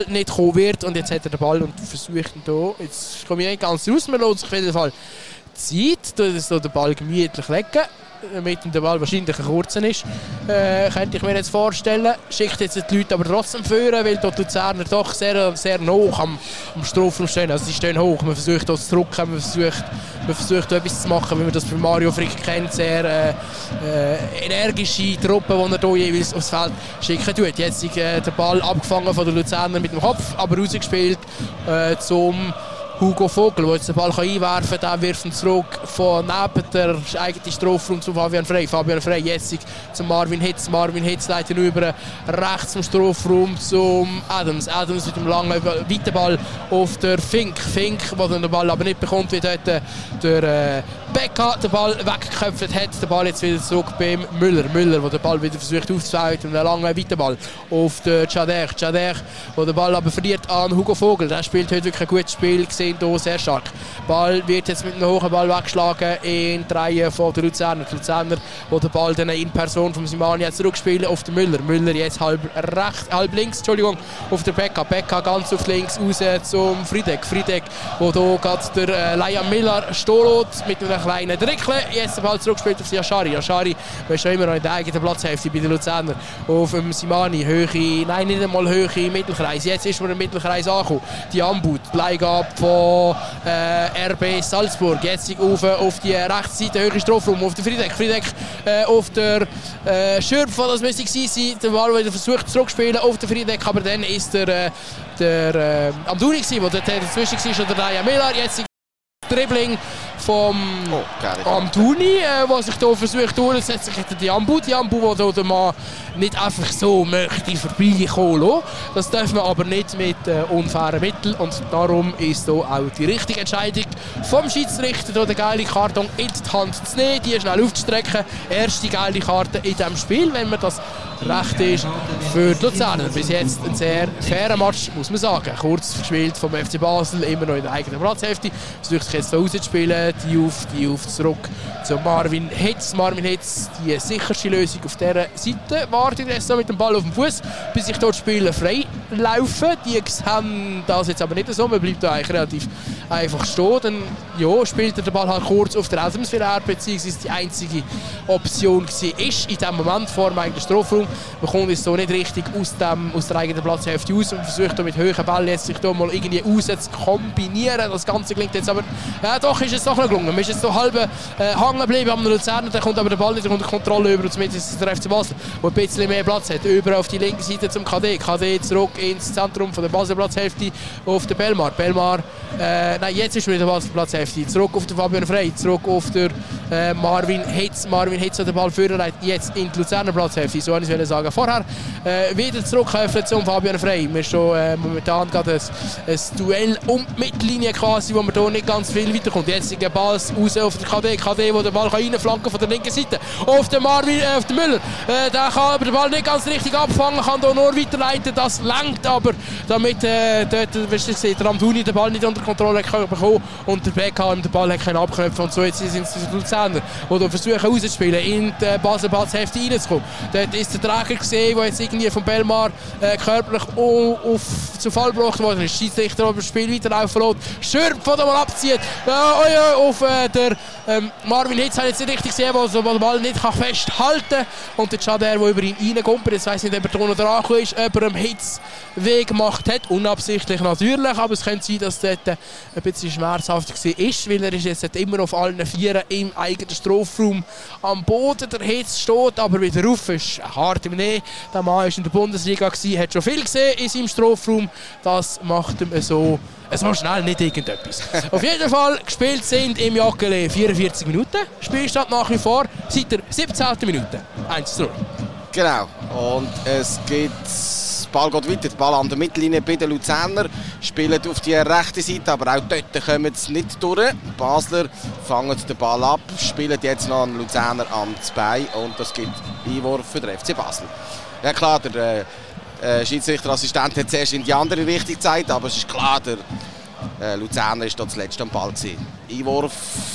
nicht kommen wird. Und jetzt hat er den Ball und versucht ihn hier. Jetzt komme ich nicht ganz raus, man lässt sich auf jeden Fall Zeit, dass den Ball gemütlich legen. Damit der Ball wahrscheinlich ein kurzer ist, könnte ich mir jetzt vorstellen. Schickt jetzt die Leute aber trotzdem führen, weil dort die Luzerner doch sehr, sehr hoch am Strafraum stehen. Also sie stehen hoch, man versucht das zu drücken, man versucht etwas zu machen, wie man das bei Mario Frick kennt. Sehr energische Truppe, die er hier jeweils aufs Feld schicken tut. Jetzt ist der Ball abgefangen von den Luzernern mit dem Kopf, aber rausgespielt zum Hugo Vogel, der jetzt den Ball einwerfen kann, der wirft ihn zurück von neben der eigenen Strafraum zu Fabian Frey. Fabian Frey jetzt zu Marvin Hitz. Marvin Hitz leitet über rechts zum Strafraum zum Adams. Adams mit dem langen weiten Ball auf der Fink. Fink, der den Ball aber nicht bekommt, wie dort der Becca den Ball weggeköpft hat. Der Ball jetzt wieder zurück beim Müller. Müller, der den Ball wieder versucht aufzuhalten und einen langen weiten Ball auf den Chader. Chader, der den Ball aber verliert an Hugo Vogel. Der spielt heute wirklich ein gutes Spiel gesehen. Hier sehr stark. Der Ball wird jetzt mit einem hohen Ball weggeschlagen in die Reihe von der Luzerner. Die Luzerner, die den Ball dann in Person von Simani jetzt zurückspielen auf den Müller. Müller jetzt halb links, Entschuldigung, auf der Becca. Becca ganz auf links raus zum Friedeck. Friedeck, wo hier gerade der Liam Miller steht mit einem kleinen Drickle. Jetzt den Ball zurückgespielt auf Yashari. Yashari ist schon immer noch in der eigenen Platzhälfte bei den Luzerner. Auf dem Simani, nein, nicht einmal Höhe Mittelkreis. Jetzt ist man im Mittelkreis angekommen. Die Ambut, Bleigabe von RB Salzburg. Jetzt auf die rechte Seite, höhere Strafraum auf den Friedeck. Friedeck auf der Schürpf, das müsste sein. Der Ball wieder versucht zurückzuspielen auf den Friedeck, aber dann ist der Amdouni, der dort dazwischen war, oder der Miller. Jetzt Dribbling vom Amdouni, der sich hier versucht durchzusetzen gegen die Ambu. Die Ambu, die der Mann nicht einfach so möchte vorbeikommen lassen. Das darf man aber nicht mit unfairen Mitteln. Und darum ist hier auch die richtige Entscheidung vom Schiedsrichter, hier den gelben Karton in die Hand zu nehmen, die schnell aufzustrecken. Erste gelbe Karte in diesem Spiel, wenn man das recht ist für die Luzerner. Bis jetzt ein sehr fairer Match, muss man sagen. Kurz gespielt vom FC Basel, immer noch in der eigenen Platzhälfte. Versucht sich jetzt rauszuspielen. Die auf zurück zu Marvin Hitz. Marvin Hitz, die sicherste Lösung auf dieser Seite. Wartet jetzt so mit dem Ball auf dem Fuß, bis sich dort Spieler frei laufen. Die haben das jetzt aber nicht so. Man bleibt da eigentlich relativ einfach stehen. Dann spielt er den Ball halt kurz auf der Adams, beziehungsweise die einzige Option war in diesem Moment vor dem eigenen Strafraum. Man kommt es so nicht richtig aus der eigenen Platzhälfte aus und versucht mit hohen Bällen jetzt sich da mal irgendwie raus zu kombinieren. Das Ganze klingt jetzt aber, doch ist es doch noch gelungen. Man ist jetzt so halb hängen geblieben am Luzerner, dann kommt aber der Ball nicht unter Kontrolle über, und zumindest der FC Basel, der ein bisschen mehr Platz hat. Über auf die linke Seite zum KD. KD zurück ins Zentrum von der Basel-Platzhälfte auf den Belmar. Belmar, jetzt ist wieder der Platzhälfte. Zurück auf den Fabian Frey, zurück auf den Marvin Hitz. Marvin Hitz hat den Ball führen, jetzt in die Luzerner Platzhälfte. So wollte ich sagen. Vorher wieder zurückhelfen zum Fabian Frey. Wir haben schon momentan gerade ein Duell um die Mittellinie quasi, wo man hier nicht ganz viel weiterkommt. Jetzt ist der Ball raus auf den KD. KD, der den Ball reinflanken von der linken Seite. Auf den Müller. Der kann aber den Ball nicht ganz richtig abfangen, kann hier nur weiterleiten. Das lenkt aber, damit der Amdouni den Ball nicht unter Kontrolle bekommen und der Beckham den Ball hat abknöpfen. Und so jetzt sind es die Luzerner, die versuchen rauszuspielen, in die Basel-Platzhälfte reinzukommen. Dort ist der Träger gesehen, der jetzt irgendwie von Belmar körperlich zu Fall gebracht worden ist. Schiedsrichter aber das Spiel weiterlaufen lässt. Schürpf, der den Ball abzieht. Auf der Marvin Hitz hat jetzt nicht richtig gesehen, der den Ball nicht festhalten kann. Und der Chader, der über ihn reinkommt, jetzt weiss nicht, ob er da noch dran ist, ob er einen Hitzweg gemacht hat. Unabsichtlich natürlich, aber es könnte sein, dass dort ein bisschen schmerzhaft war, weil er ist jetzt immer noch auf allen Vieren im eigenen Strafraum am Boden. Der Hitz steht aber wieder auf, ist hart im Nähe. Der Mann war in der Bundesliga, hat schon viel gesehen in seinem Strafraum. Das macht ihm so schnell nicht irgendetwas. Auf jeden Fall gespielt sind im Joggeli 44 Minuten. Spielstand nach wie vor seit der 17. Minute. 1:0. Genau. Und es geht. Der Ball geht weiter. Der Ball an der Mittellinie bei den Luzerner. Spielen auf die rechte Seite, aber auch dort kommen sie nicht durch. Die Basler fangen den Ball ab, spielen jetzt noch einen Luzerner an das Bein und das gibt Einwurf für den FC Basel. Ja klar, der Schiedsrichterassistent hat zuerst in die andere Richtung gezeigt, aber es ist klar, der Luzerner ist dort zuletzt am Ball gewesen. Einwurf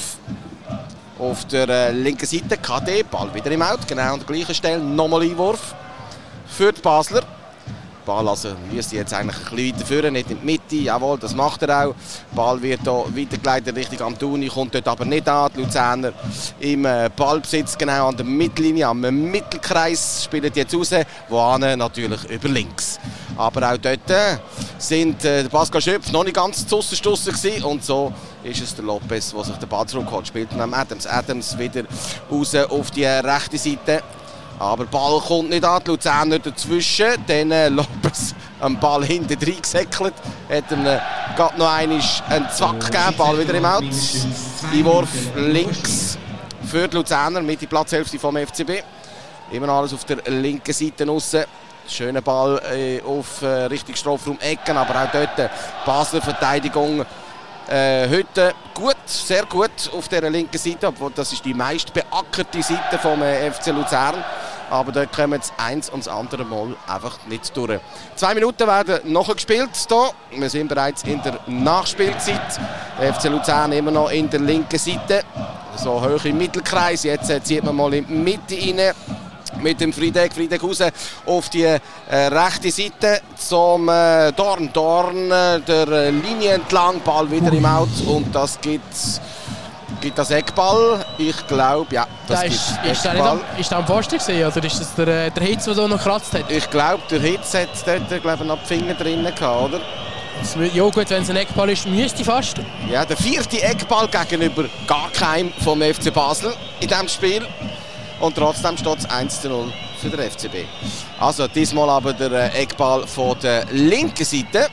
auf der linken Seite, KD, Ball wieder im Out, genau an der gleichen Stelle, nochmal Einwurf für die Basler. Ball also müsste jetzt eigentlich ein bisschen weiter führen, nicht in die Mitte. Jawohl, das macht er auch. Der Ball wird hier weitergeleitet Richtung Amtuni, kommt dort aber nicht an. Die Luzerner im Ballbesitz genau an der Mittellinie, am Mittelkreis, spielen jetzt raus, wohin natürlich über links. Aber auch dort sind der Pascal Schöpf noch nicht ganz zusammengestossen gewesen und so ist es der Lopez, der sich den Ball zurückholt. Spielt dann Adams. Adams wieder raus auf die rechte Seite. Aber der Ball kommt nicht an, die Luzerner dazwischen. Dann Lopez am Ball hinten reingesäckelt. Hat ihm gerade noch einen Zwack gegeben, Ball wieder im Out. Einwurf links für die Luzerner mit der Platzhälfte vom FCB. Immer noch alles auf der linken Seite aussen. Schöner Ball auf Richtung Strafraum Ecken, aber auch dort Basler Verteidigung heute gut, sehr gut auf der linken Seite, obwohl das ist die meist beackerte Seite vom FC Luzern. Aber da kommen das eins und das andere Mal einfach nicht durch. 2 Minuten werden noch gespielt hier. Wir sind bereits in der Nachspielzeit. Der FC Luzern immer noch in der linken Seite, so hoch im Mittelkreis. Jetzt zieht man mal in die Mitte rein. Mit dem Friedeck raus auf die rechte Seite zum Dorn. Dorn der Linie entlang, Ball wieder im Out und das gibt das Eckball. Ich glaube, ja, das gibt Eckball. Ist das am Pfosten gewesen, oder ist das der Hitz, der da noch gekratzt hat? Ich glaube, der Hitz hat dort noch die Finger drin gehabt, oder? Ja gut, wenn es ein Eckball ist, müsste fast. Ja, der 4. Eckball gegenüber gar keinem vom FC Basel in diesem Spiel. Und trotzdem steht es 1:0 für den FCB. Also diesmal aber der Eckball von der linken Seite.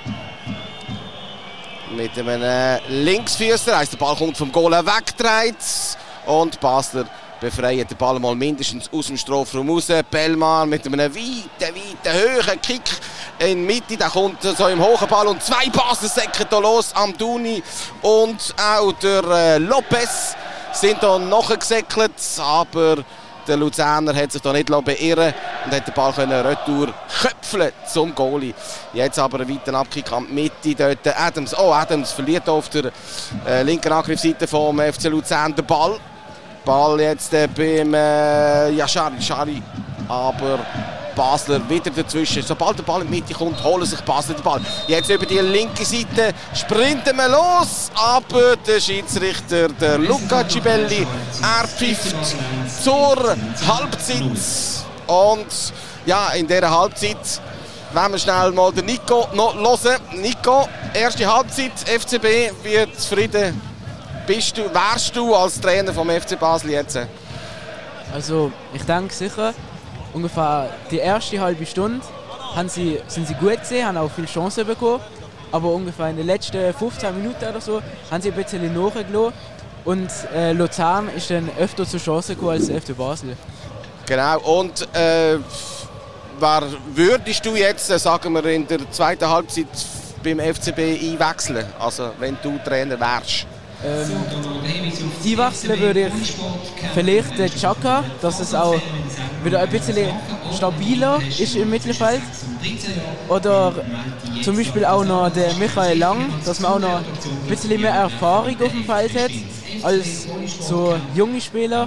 Mit einem Linksfüßer. Heisst, der Ball kommt vom Goal weggedreht. Und Basler befreit den Ball mal mindestens aus dem Strafraum raus. Bellmann mit einem weiten, hohen Kick in die Mitte. Der kommt so im hohen Ball. Und 2 Basler säcken hier los. Amdouni und auch der Lopez sind hier nachgesäckelt. Aber der Luzerner hat sich da nicht beirren und hat den Ball retour köpfeln zum Goalie. Jetzt aber ein weiter Abkick an die Mitte. Dort Adams. Oh, Adams verliert auf der linken Angriffsseite vom FC Luzern den Ball. Ball jetzt beim Schari. Aber Basler wieder dazwischen. Sobald der Ball in die Mitte kommt, holen sich Basler den Ball. Jetzt über die linke Seite sprinten wir los, aber der Schiedsrichter, der Luca Cibelli, er pfifft zur Halbzeit. Und ja, in dieser Halbzeit wollen wir schnell mal den Nico noch hören. Nico, erste Halbzeit, FCB, wie zufrieden wärst du als Trainer vom FC Basel jetzt? Also, ich denke sicher, ungefähr die erste halbe Stunde sind sie gut gesehen, haben auch viele Chancen bekommen. Aber ungefähr in den letzten 15 Minuten oder so haben sie ein bisschen nachgelassen. Und Luzern ist dann öfter zur Chance gekommen als der FC Basel. Genau, und wer würdest du jetzt, sagen wir, in der zweiten Halbzeit beim FCB einwechseln? Also, wenn du Trainer wärst? Einwechseln würde ich vielleicht den Chaka, dass es auch wieder ein bisschen stabiler ist im Mittelfeld. Oder zum Beispiel auch noch der Michael Lang, dass man auch noch ein bisschen mehr Erfahrung auf dem Feld hat als so junge Spieler.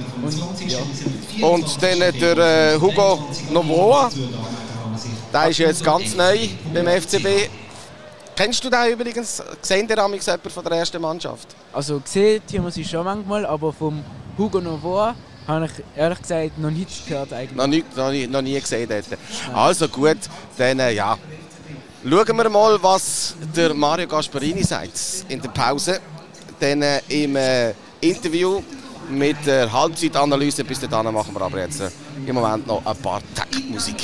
Und dann der Hugo Novoa, der ist jetzt ganz neu beim FCB. Kennst du den übrigens? Gesehen der jemand von der ersten Mannschaft? Also gesehen haben wir sie schon manchmal, aber vom Hugo Novoa habe ich ehrlich gesagt noch nichts gehört eigentlich. Noch nie gesehen dort. Also gut, dann ja. Schauen wir mal, was der Mario Gasparini sagt in der Pause. Dann im Interview mit der Halbzeitanalyse. Bis dahin machen wir aber jetzt im Moment noch ein paar Taktmusik.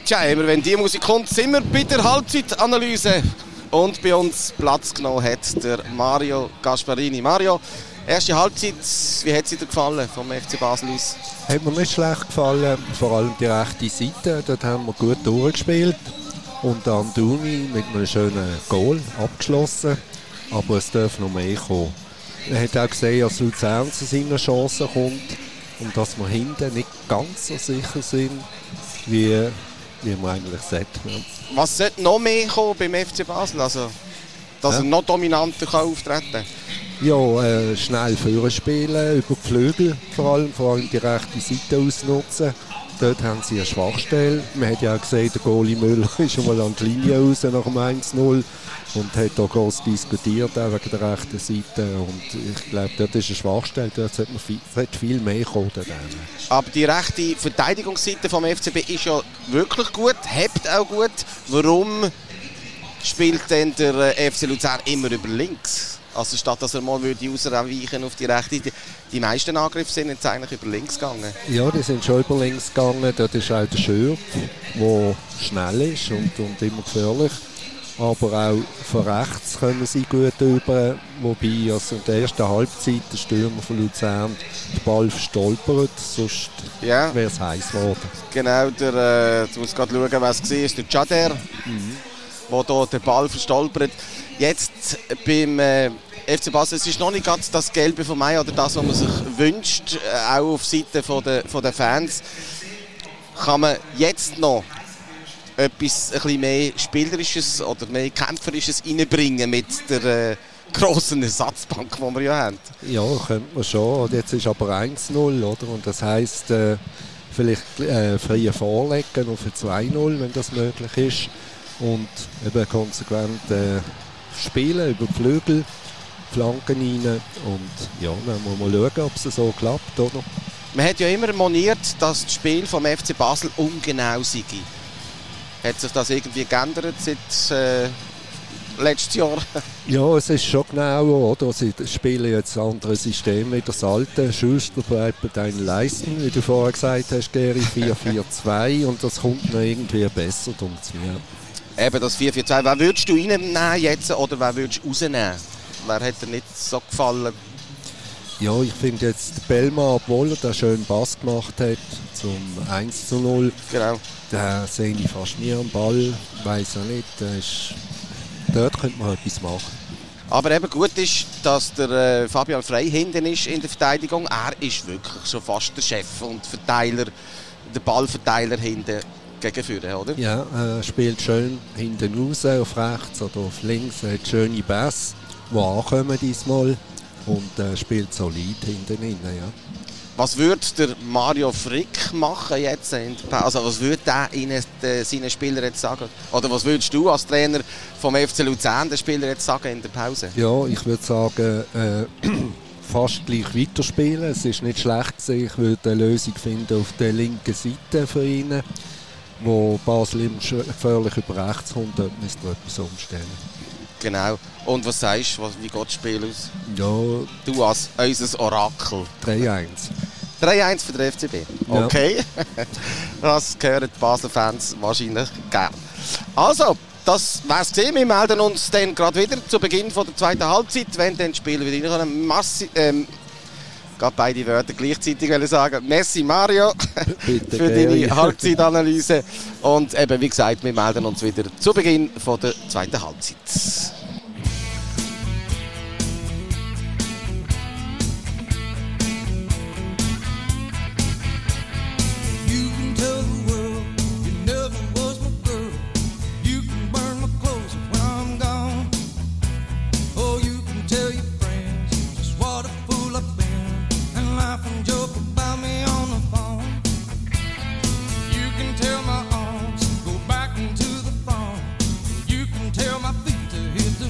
Tja, immer wenn die Musik kommt, sind wir bei der Halbzeitanalyse. Und bei uns Platz genommen hat der Mario Gasparini. Mario, erste Halbzeit, wie hat sie dir gefallen vom FC Basel aus? Hat mir nicht schlecht gefallen, vor allem die rechte Seite. Dort haben wir gut durchgespielt. Und Anduni mit einem schönen Goal abgeschlossen. Aber es darf noch mehr kommen. Man hat auch gesehen, dass Luzern zu seinen Chancen kommt. Und dass wir hinten nicht ganz so sicher sind, wie wir eigentlich sollten. Was sollte noch mehr kommen beim FC Basel? Also, dass er noch dominanter auftreten kann? Ja, schnell vorspielen, über die Flügel vor allem die rechte Seite ausnutzen. Dort haben sie eine Schwachstelle. Man hat ja auch gesehen, der Goalie Müller ist schon mal an die Linie raus nach dem 1-0 und hat da groß diskutiert, auch wegen der rechten Seite. Und ich glaube, dort ist eine Schwachstelle, dort sollte viel mehr kommen. Aber die rechte Verteidigungsseite vom FCB ist ja wirklich gut, hebt auch gut. Warum spielt denn der FC Luzern immer über links? Also statt dass er mal ausweichen auf die rechte Seite. Die meisten Angriffe sind jetzt eigentlich über links gegangen. Ja, die sind schon über links gegangen. Dort ist auch der Schürf, der schnell ist und immer gefährlich. Aber auch von rechts kommen sie gut über. Wobei also in der ersten Halbzeit der Stürmer von Luzern den Ball verstolpert. Sonst wäre es heiß geworden. Genau, jetzt muss ich gerade schauen, was es war. Der Chader, der hier den Ball verstolpert. Jetzt beim FC Basel, es ist noch nicht ganz das Gelbe von Mai oder das, was man sich wünscht, auch auf Seite der Fans. Kann man jetzt noch etwas ein bisschen mehr Spielerisches oder mehr Kämpferisches reinbringen mit der grossen Ersatzbank, die wir ja haben? Ja, könnte man schon. Und jetzt ist aber 1-0, oder? Und das heisst, vielleicht früher vorlegen auf 2-0, wenn das möglich ist. Und eben konsequent spielen über die Flügel, Flanken rein. Und ja, dann muss man schauen, ob es so klappt, oder? Man hat ja immer moniert, dass das Spiel vom FC Basel ungenau sei. Hat sich das irgendwie geändert seit letztes Jahr? Ja, es ist schon genauer, oder? Sie spielen jetzt andere Systeme wie das alte. Schuster bleibt einen leisten, wie du vorher gesagt hast, Geri, 4-4-2. Und das kommt noch irgendwie besser, denke ich. Eben das 4-4-2. Wer würdest du reinnehmen jetzt oder wer würdest du rausnehmen? Wer hat dir nicht so gefallen? Ja, ich finde jetzt Bellmann, obwohl er den schönen Pass gemacht hat zum 1-0. Genau. Den sehe ich fast nie am Ball. Weiss auch nicht. Dort könnte man etwas machen. Aber eben gut ist, dass der Fabian Frey hinten ist in der Verteidigung. Er ist wirklich schon fast der Chef und Verteiler, der Ballverteiler hinten gegen vorne, oder? Ja, er spielt schön hinten raus, auf rechts oder auf links. Er hat schöne Pässe, die ankommen diesmal. Und spielt solid hinten rein, ja. Was würde der Mario Frick machen jetzt? Also was würde er Ihnen seinen Spielern jetzt sagen? Oder was würdest du als Trainer vom FC Luzern den Spielern jetzt sagen in der Pause? Ja, ich würde sagen, fast gleich weiterspielen. Es ist nicht schlecht gewesen. Ich würde eine Lösung finden auf der linken Seite für ihn, wo Basel immer gefährlich über rechts kommt. Dort müsste man etwas umstellen. Genau. Und was sagst du, wie geht das Spiel aus? Ja. Du als unser Orakel. 3-1. 3-1 für den FCB. Okay. Ja. Das hören die Basel-Fans wahrscheinlich gern. Also, das wär's gesehen. Wir melden uns dann gerade wieder zu Beginn von der zweiten Halbzeit, wenn dann das Spiel wieder reinkommen. Gerade beide Wörter gleichzeitig sagen. Merci Mario für deine Halbzeitanalyse. Und eben, wie gesagt, wir melden uns wieder zu Beginn von der zweiten Halbzeit. Tell my feet to hit the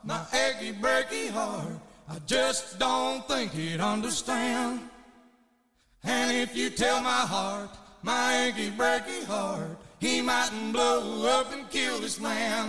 my achy breaky heart, I just don't think he'd understand. And if you tell my heart, my achy breaky heart, he mightn't blow up and kill this man.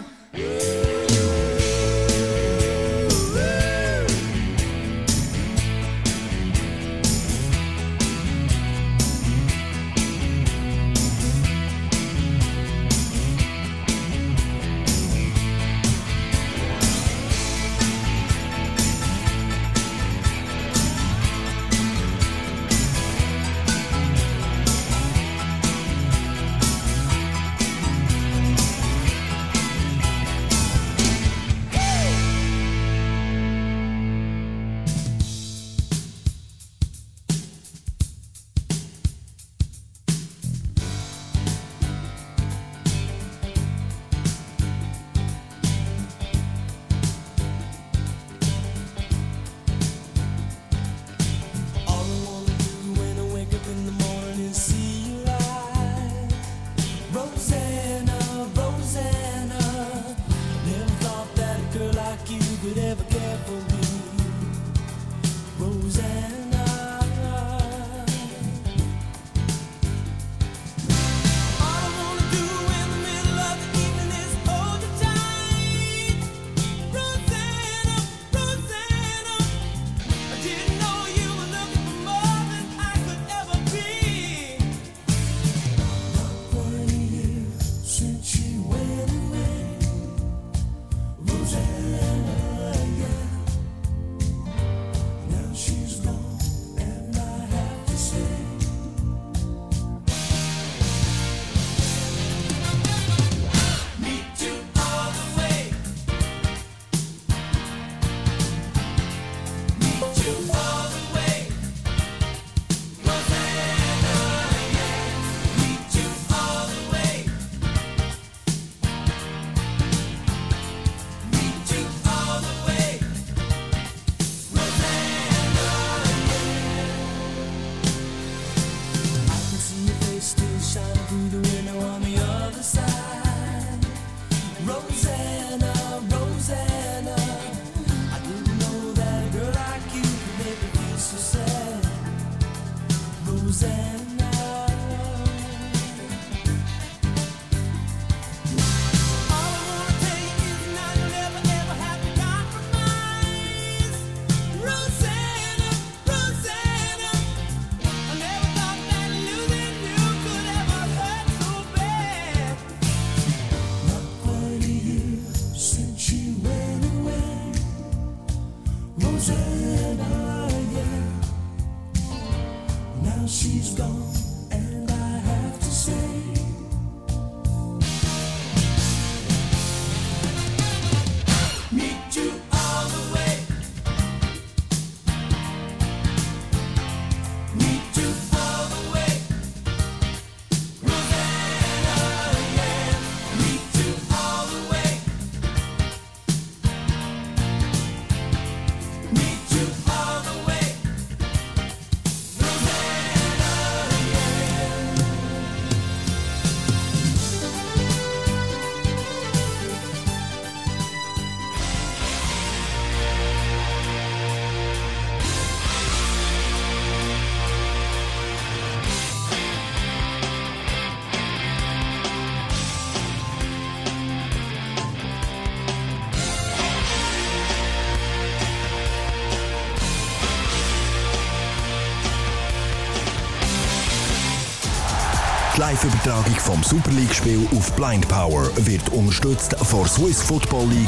Die Live-Übertragung vom Super League-Spiel auf Blind Power wird unterstützt von Swiss Football League.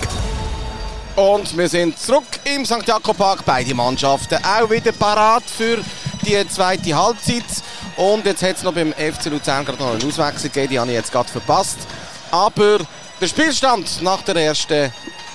Und wir sind zurück im St. Jakob Park. Beide Mannschaften auch wieder parat für die zweite Halbzeit. Und jetzt hat es noch beim FC Luzern gerade noch eine Auswechslung gegeben, die habe ich jetzt gerade verpasst. Aber der Spielstand nach der ersten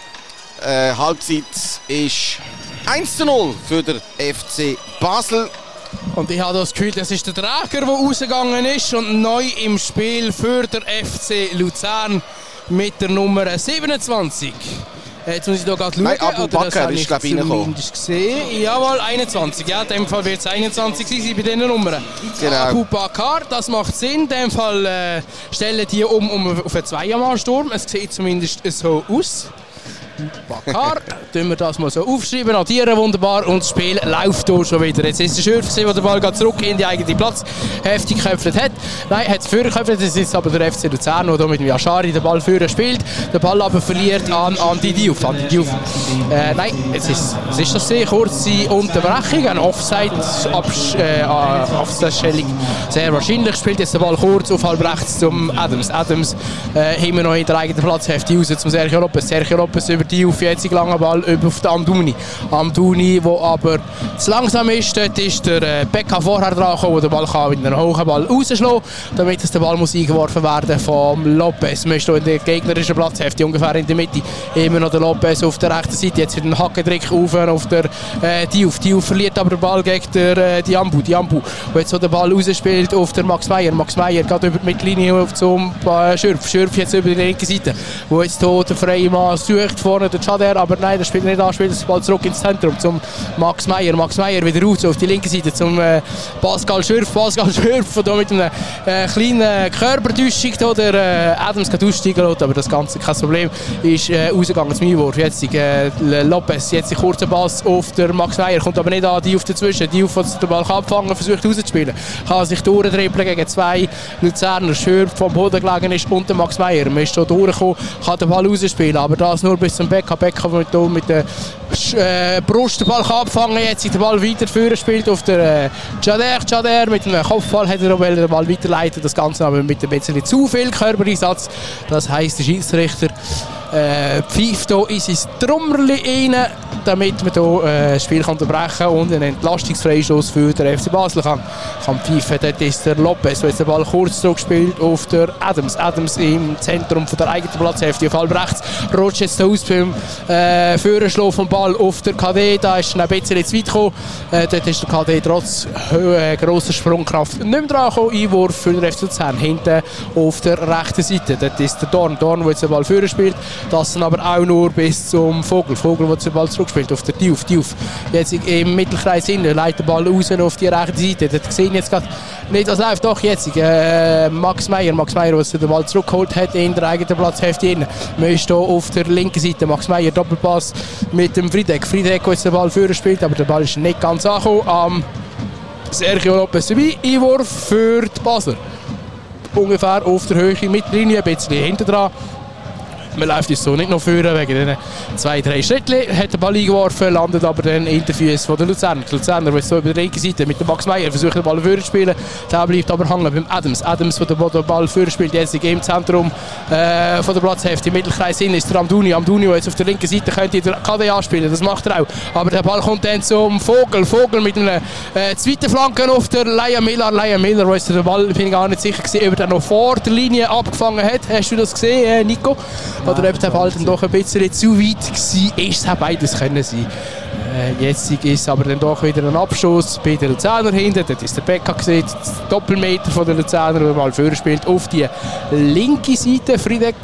Halbzeit ist 1:0 für den FC Basel. Und ich habe das Gefühl, das ist der Träger, der rausgegangen ist und neu im Spiel für den FC Luzern mit der Nummer 27. Jetzt muss ich hier gerade schauen. Nein, Abu Bakr ist, glaube ich, reingekommen. Jawohl, 21. Ja, in dem Fall wird es 21 sein bei diesen Nummern. Genau. Abu Bakr, das macht Sinn. In dem Fall stellen die um auf einen Zweiermannsturm. Es sieht zumindest so aus. Bakar, tun wir das mal so aufschreiben, notieren wunderbar und das Spiel läuft hier schon wieder. Jetzt ist der Schürf, der den Ball zurück in die eigene Platz heftig geköpft hat. Nein, hat es vorher geköpft, das ist aber der FC Luzern, der mit dem Yashari den Ball vorher spielt, den Ball aber verliert an die Diouf. Nein, was ist das? Kurze Unterbrechung, eine Offside-Stellung. Sehr wahrscheinlich spielt jetzt der Ball kurz auf halb rechts zum Adams. Adams immer noch in der eigenen Platzhälfte raus zum Sergio Lopez. Sergio Lopez über die auf jetzt langen Ball über auf den Amdouni. Amdouni, der aber zu langsam ist. Dort ist der Becca vorher dran gekommen, der Ball kann mit einem hohen Ball rausschlagen, damit der Ball muss eingeworfen werden vom Lopez. Man ist in der gegnerischen Platzhälfte, ungefähr in der Mitte. Immer noch der Lopez auf der rechten Seite. Jetzt wieder ein Hackentrick auf der Diouf. Diouf verliert aber den Ball gegen der Diambu. Diambu, der jetzt so den Ball rausspielt auf der Max Meyer. Max Meyer geht über die Mittellinie auf zum Schürf. Schürf jetzt über die linke Seite, wo jetzt hier der freie Mann sucht, vorne der Chader, aber nein, der spielt nicht an, spielt den Ball zurück ins Zentrum zum Max Meyer. Max Meyer wieder raus auf die linke Seite zum Pascal Schürf. Pascal Schürf, der mit einer kleinen Körpertäuschung der Adams geht aussteigen lässt, aber das Ganze kein Problem, ist rausgegangen zum Einwurf. Jetzt Lopez, jetzt ein kurzer Pass auf der Max Meyer, kommt aber nicht an, die auf dazwischen, die auf den Ball abfangen, versucht rauszuspielen, kann sich durchdribbeln gegen zwei Luzerner. Schürf vom Boden gelegen ist und der Max Meyer. Man ist hier durchgekommen, kann den Ball rausspielen, aber das nur bis zum Becca. Becca mit der Brust den Ball abfangen, jetzt den Ball weiter führen, spielt auf der Chader mit einem Kopfball, hat er den Ball weiterleiten, das Ganze aber mit ein bisschen zu viel Körpereinsatz. Das heisst, der Schiedsrichter pfeift hier in sein Trommerli rein, damit man hier das Spiel unterbrechen kann und einen Entlastungsfreistoß für den FC Basel kann pfeifen. Dort ist der Lopez, der jetzt den Ball kurz zurückspielt auf der Adams. Adams im Zentrum von der eigenen Platzhälfte auf halb rechts. Rutscht jetzt aus beim Führerschlag vom Ball auf der KD. Da ist er ein bisschen zu weit gekommen. Dort ist der KD trotz grosser Sprungkraft nicht mehr dran gekommen. Einwurf für den FC Luzern. Hinten auf der rechten Seite. Dort ist der Dorn, der jetzt den Ball führen spielt. Das sind aber auch nur bis zum Vogel. Vogel, der den Ball zurückspielt auf der Diouf. Diouf jetzt im Mittelkreis hinten, leitet den Ball raus auf die rechte Seite. Das sehen jetzt gerade nicht, was läuft. Doch jetzt Max Meyer, der den Ball zurückgeholt hat in der eigenen Platzhälfte. Man ist hier auf der linken Seite. Max Meyer, Doppelpass mit dem Friedeck. Friedeck, der jetzt den Ball führen spielt, aber der Ball ist nicht ganz angekommen. Sergio Lopez dabei. Einwurf für die Basler. Ungefähr auf der Höhe Mittellinie, ein bisschen hinten dran. Man läuft jetzt so nicht noch führen wegen diesen 2-3 Schrittchen. Hat den Ball eingeworfen, landet aber dann in den Füßen von der Luzerner. Die Luzerner, die so über die linke Seite mit dem Max Meyer versucht, den Ball führen zu spielen. Der bleibt aber hängen beim Adams. Adams, der den Ball führen spielt, jetzt im Zentrum von der Platzhälfte. Im Mittelkreis hin ist der Amdouni. Amdouni, der jetzt auf der linken Seite könnte der KD anspielen. Das macht er auch. Aber der Ball kommt dann zum Vogel. Vogel mit einer zweiten Flanke auf der Laia Miller. Laia Miller, der den Ball, bin ich gar nicht sicher gewesen, ob er noch vor der Linie abgefangen hat. Hast du das gesehen, Nico? Oder ob der Ball dann doch ein bisschen zu weit war, ist es beides können sein. Jetzt ist aber dann doch wieder ein Abschuss bei den Luzerner hinten. Dort ist der Becca gesehen, Doppelmeter von den Luzerner, der mal vorher spielt auf die linke Seite. Friedeck,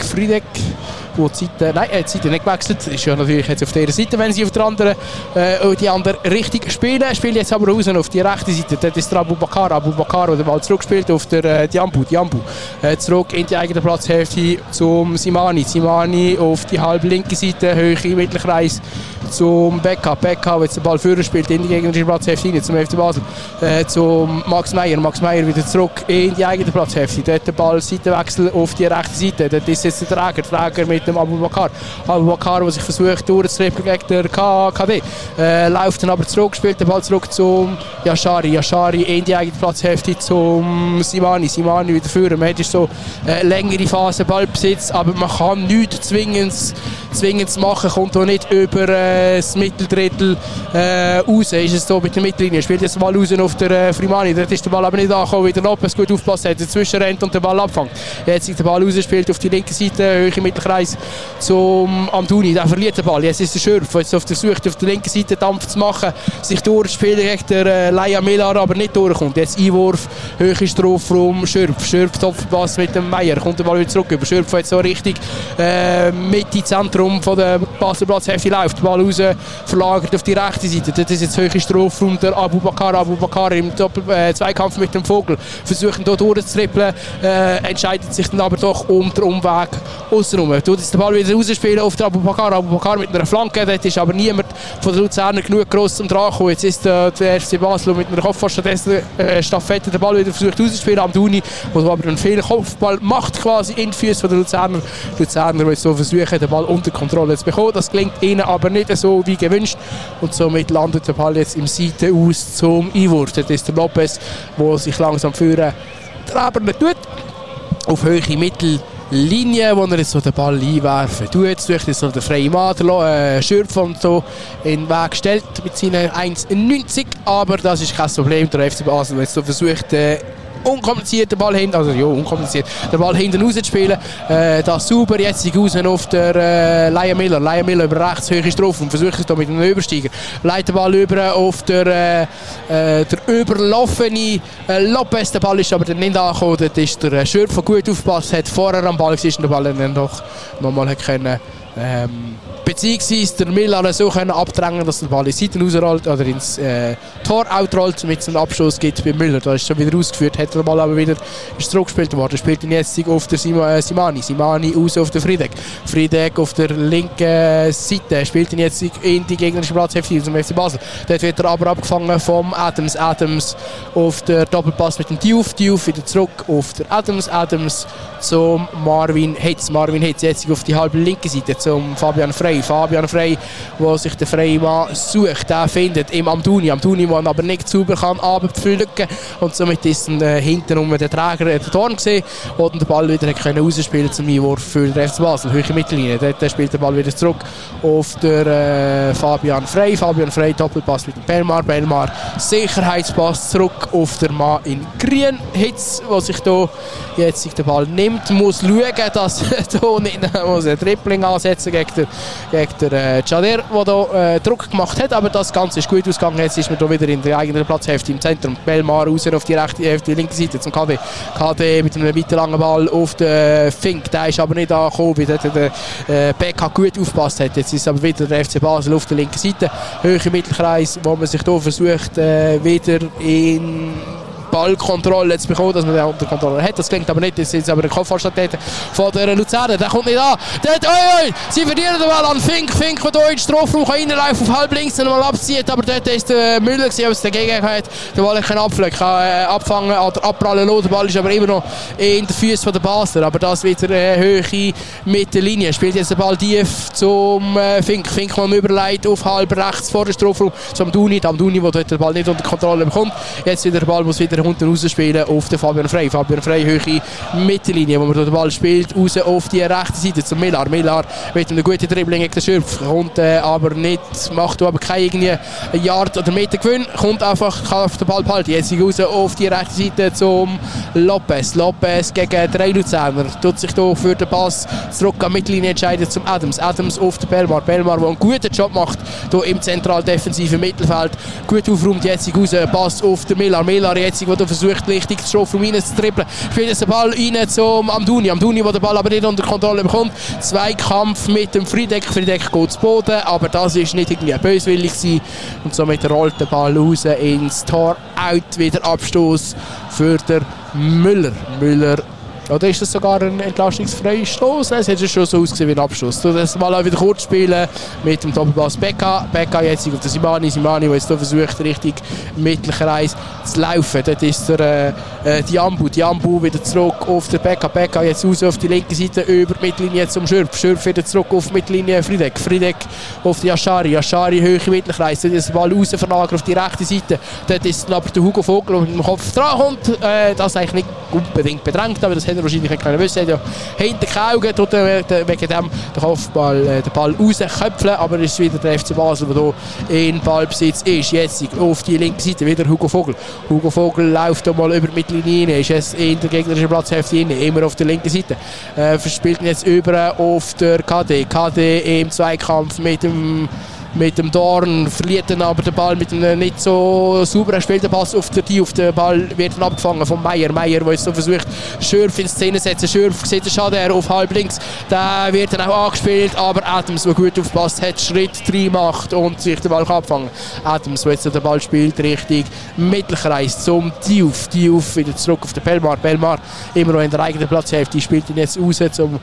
wo die Seite nicht gewechselt ist, ja natürlich jetzt auf der Seite, wenn sie auf der anderen die andere Richtung spielen. Spielt jetzt aber raus auf die rechte Seite. Dort ist der Abu Bakar, der den Ball zurückspielt auf der Diambu. Zurück in die eigene Platzhälfte zum Simani auf die halbe linke Seite, Höhe Mittelkreis zum Becca, der jetzt den Ball führen spielt in die gegnerische Platzhälfte rein, zum FC Basel, zum Max Meyer wieder zurück in die eigene Platzhälfte. Dort der Ball Seitenwechsel auf die rechte Seite. Dort ist jetzt der Träger mit dem Abu Bakar, der sich versucht durchzutribbeln gegen den KD. Läuft dann aber zurück, spielt den Ball zurück zum Yashari in die eigene Platzhälfte zum Simani wieder führen. Man hat so längere Phase Ballbesitz, aber man kann nichts zwingend machen, kommt auch nicht über das Mitteldrittel raus. Ist es so mit der Mittellinie, spielt jetzt den Ball raus auf der Frimani, dort ist der Ball aber nicht angekommen, wie der Lopez gut aufgepasst hat, dazwischen rennt und den Ball abfängt. Jetzt der Ball raus, spielt auf die linke Seite, Höhe Mittelkreis zum Amdouni, der verliert den Ball. Jetzt ist der Schürf, der jetzt auf der Suche auf der linken Seite Dampf zu machen, sich durchspielen gegen der Laia Miller, aber nicht durchkommt. Jetzt Einwurf, Höhe Strafraum, Schürf Topfpass mit dem Meyer, kommt der Ball wieder zurück über Schürf, jetzt so richtig Mitte Zentrum von der Basler Platzhälfte läuft, der Ball raus verlagert auf die rechte Seite. Dort ist jetzt höhere Strafraum der Abubakar im Zweikampf mit dem Vogel. Versuchen hier durchzutrippeln, entscheidet sich dann aber doch um den Umweg außenrum. Tut jetzt den Ball wieder rausspielen auf den Abubakar mit einer Flanke. Dort ist aber niemand von den Luzerner genug gross zum dran kommen. Jetzt ist der FC Basel mit einer Kopfballstaffette den Ball wieder versucht rauszuspielen. Amdouni, der aber einen Kopfball macht quasi in die Füße von den Luzerner. Die Luzerner wollen so versuchen, den Ball unter Kontrolle zu bekommen. Das gelingt ihnen aber nicht so wie gewünscht. Und somit landet der Ball jetzt im Seite aus zum Einwurf. Das ist der Lopez, der sich langsam führen nicht tut. Auf hohe Mittellinie, wo er jetzt so den Ball einwerfen tut. Jetzt durch so den freien Mann, der Schürpf, so in den Weg stellt mit seinen 1,90. Aber das ist kein Problem. Der FC Basel, der jetzt so versucht, unkompliziert den Ball hinten, den Ball hinten rauszuspielen. Das sauber jetzt raus auf der Laia Miller. Laia Miller über rechts, höhere Strafraum, versucht es hier mit einem Übersteiger. Leitet den Ball über auf der überlaufene Lopez. Der Ball ist aber nicht angekommen. Dort ist der Schürf, der gut aufgepasst hat, vorher am Ball war und den Ball dann doch nochmal können. Beziehungsweise der Miller so können abdrängen, dass der Ball in die Seiten rausrollt oder ins Tor outrollt, damit es einen Abschluss gibt bei Müller. Da ist schon wieder ausgeführt, hat der Ball aber wieder zurückgespielt worden. Spielt ihn jetzt auf der Simani aus auf der Friedek auf der linken Seite, spielt ihn jetzt in die gegnerische Platzhälfte zum FC Basel. Dort wird er aber abgefangen vom Adams auf der Doppelpass mit dem Diouf wieder zurück auf der Adams zum Marvin Hitz jetzt auf die halbe linke Seite zum Fabian Frey, der sich den Freimann sucht, der findet im Amdouni, der aber nicht sauber kann abpflücken und somit ist hinten der Träger der Dorn gesehen und den Ball wieder rausspielen zum Einwurf für den FC Basel, höhere Mittellinie. Dort spielt der Ball wieder zurück auf der Fabian Frey, Doppelpass mit dem Belmar, Sicherheitspass zurück auf der Mann in Grün, Hitz, der sich hier jetzt den Ball nimmt, muss schauen, dass hier nicht ein Dribbling ansetzen gegen den Chader, der hier Druck gemacht hat, aber das Ganze ist gut ausgegangen. Jetzt ist man hier wieder in der eigenen Platzhälfte im Zentrum. Belmar raus auf die linke Seite zum KD. KD mit einem weiten langen Ball auf den Fink. Der ist aber nicht angekommen, wie der BK gut aufgepasst hat. Jetzt ist aber wieder der FC Basel auf der linken Seite. Höhere Mittelkreis, wo man sich hier versucht, wieder in Ballkontrolle zu bekommen, dass man den unter Kontrolle hat. Das klingt aber nicht. Das ist jetzt aber der Kopfballstatät von der Luzerner. Der kommt nicht an. Sie verlieren den Ball an Fink. Fink, der hier in den Strafraum reinlaufen, auf halb links und mal abzieht. Aber dort ist der Müller, der es dagegen hat. Den Ball kann abfangen oder abprallen lassen. Der Ball ist aber immer noch in den Füßen von der Basler. Aber das wieder Höhe mit der Linie. Spielt jetzt der Ball tief zum Fink. Fink mal überlegt auf halb rechts vor der Strafraum zum Amdouni, der dort den Ball nicht unter Kontrolle bekommt. Jetzt wieder der Ball muss wieder unten rausspielen auf den Fabian Frey, Höhe Mittellinie, wo man den Ball spielt, raus auf die rechte Seite zum Miller mit einem guten Dribbling gegen den Schürpf, kommt aber nicht, macht aber keinen irgendwie Yard oder Meter Gewinn, kommt einfach, kann auf den Ball behalten, jetzt raus auf die rechte Seite zum Lopez gegen 3 Luzerner, tut sich hier für den Pass zurück an die Mittellinie entscheiden zum Adams auf den Belmar, der einen guten Job macht hier im zentral defensiven Mittelfeld, gut aufräumt, jetzt raus, Pass auf den Miller jetzt, der versucht, richtig den Strafraum rein zu dribbeln. Spielt jetzt den Ball rein zum Amdouni, der den Ball aber nicht unter Kontrolle bekommt. Zweikampf mit dem Friedek geht zu Boden, aber das war nicht irgendwie böswillig gewesen. Und somit rollt der Ball raus ins Tor, out, wieder Abstoß für den Müller. Oder ist das sogar ein entlastungsfreier Stoß? Es hat schon so ausgesehen wie ein Abschluss. Das mal auch wieder kurz spielen mit dem Doppelpass Becca jetzt auf der Simani, der jetzt hier versucht, richtig Mittelkreis zu laufen. Dort ist der Diambu wieder zurück auf der Becca jetzt raus auf die linke Seite über die Mittellinie zum Schürpf wieder zurück auf die Mittellinie Friedek auf die Yashari, höhere Mittelkreis. Dort ist der Ball raus verlagert auf die rechte Seite. Dort ist aber der Hugo Vogel, der mit dem Kopf dran kommt. Das eigentlich nicht unbedingt bedrängt, aber das hat er wahrscheinlich nicht können wissen. Er hat ja hinter die Augen, tut wegen dem den Ball rausköpfeln, aber es ist wieder der FC Basel, der hier in Ballbesitz ist. Jetzt auf die linke Seite wieder Hugo Vogel. Hugo Vogel läuft hier mal über die Mittellinie, ist jetzt in der gegnerischen Platzhälfte immer auf der linken Seite. Verspielt ihn jetzt über auf der KD im Zweikampf mit dem mit dem Dorn, verliert dann aber den Ball mit einem nicht so sauberen gespielten Pass auf den Ball wird dann abgefangen von Meier, der jetzt so versucht, Schürf in Szene zu setzen. Schürf sieht den Schaden auf halb links, der wird dann auch angespielt, aber Adams, der gut aufpasst, hat Schritt 3 gemacht und sich den Ball abfangen. Adams, der jetzt den Ball spielt, Richtung Mittelkreis zum Diouf wieder zurück auf den Belmar immer noch in der eigenen Platzhälfte, spielt ihn jetzt raus zum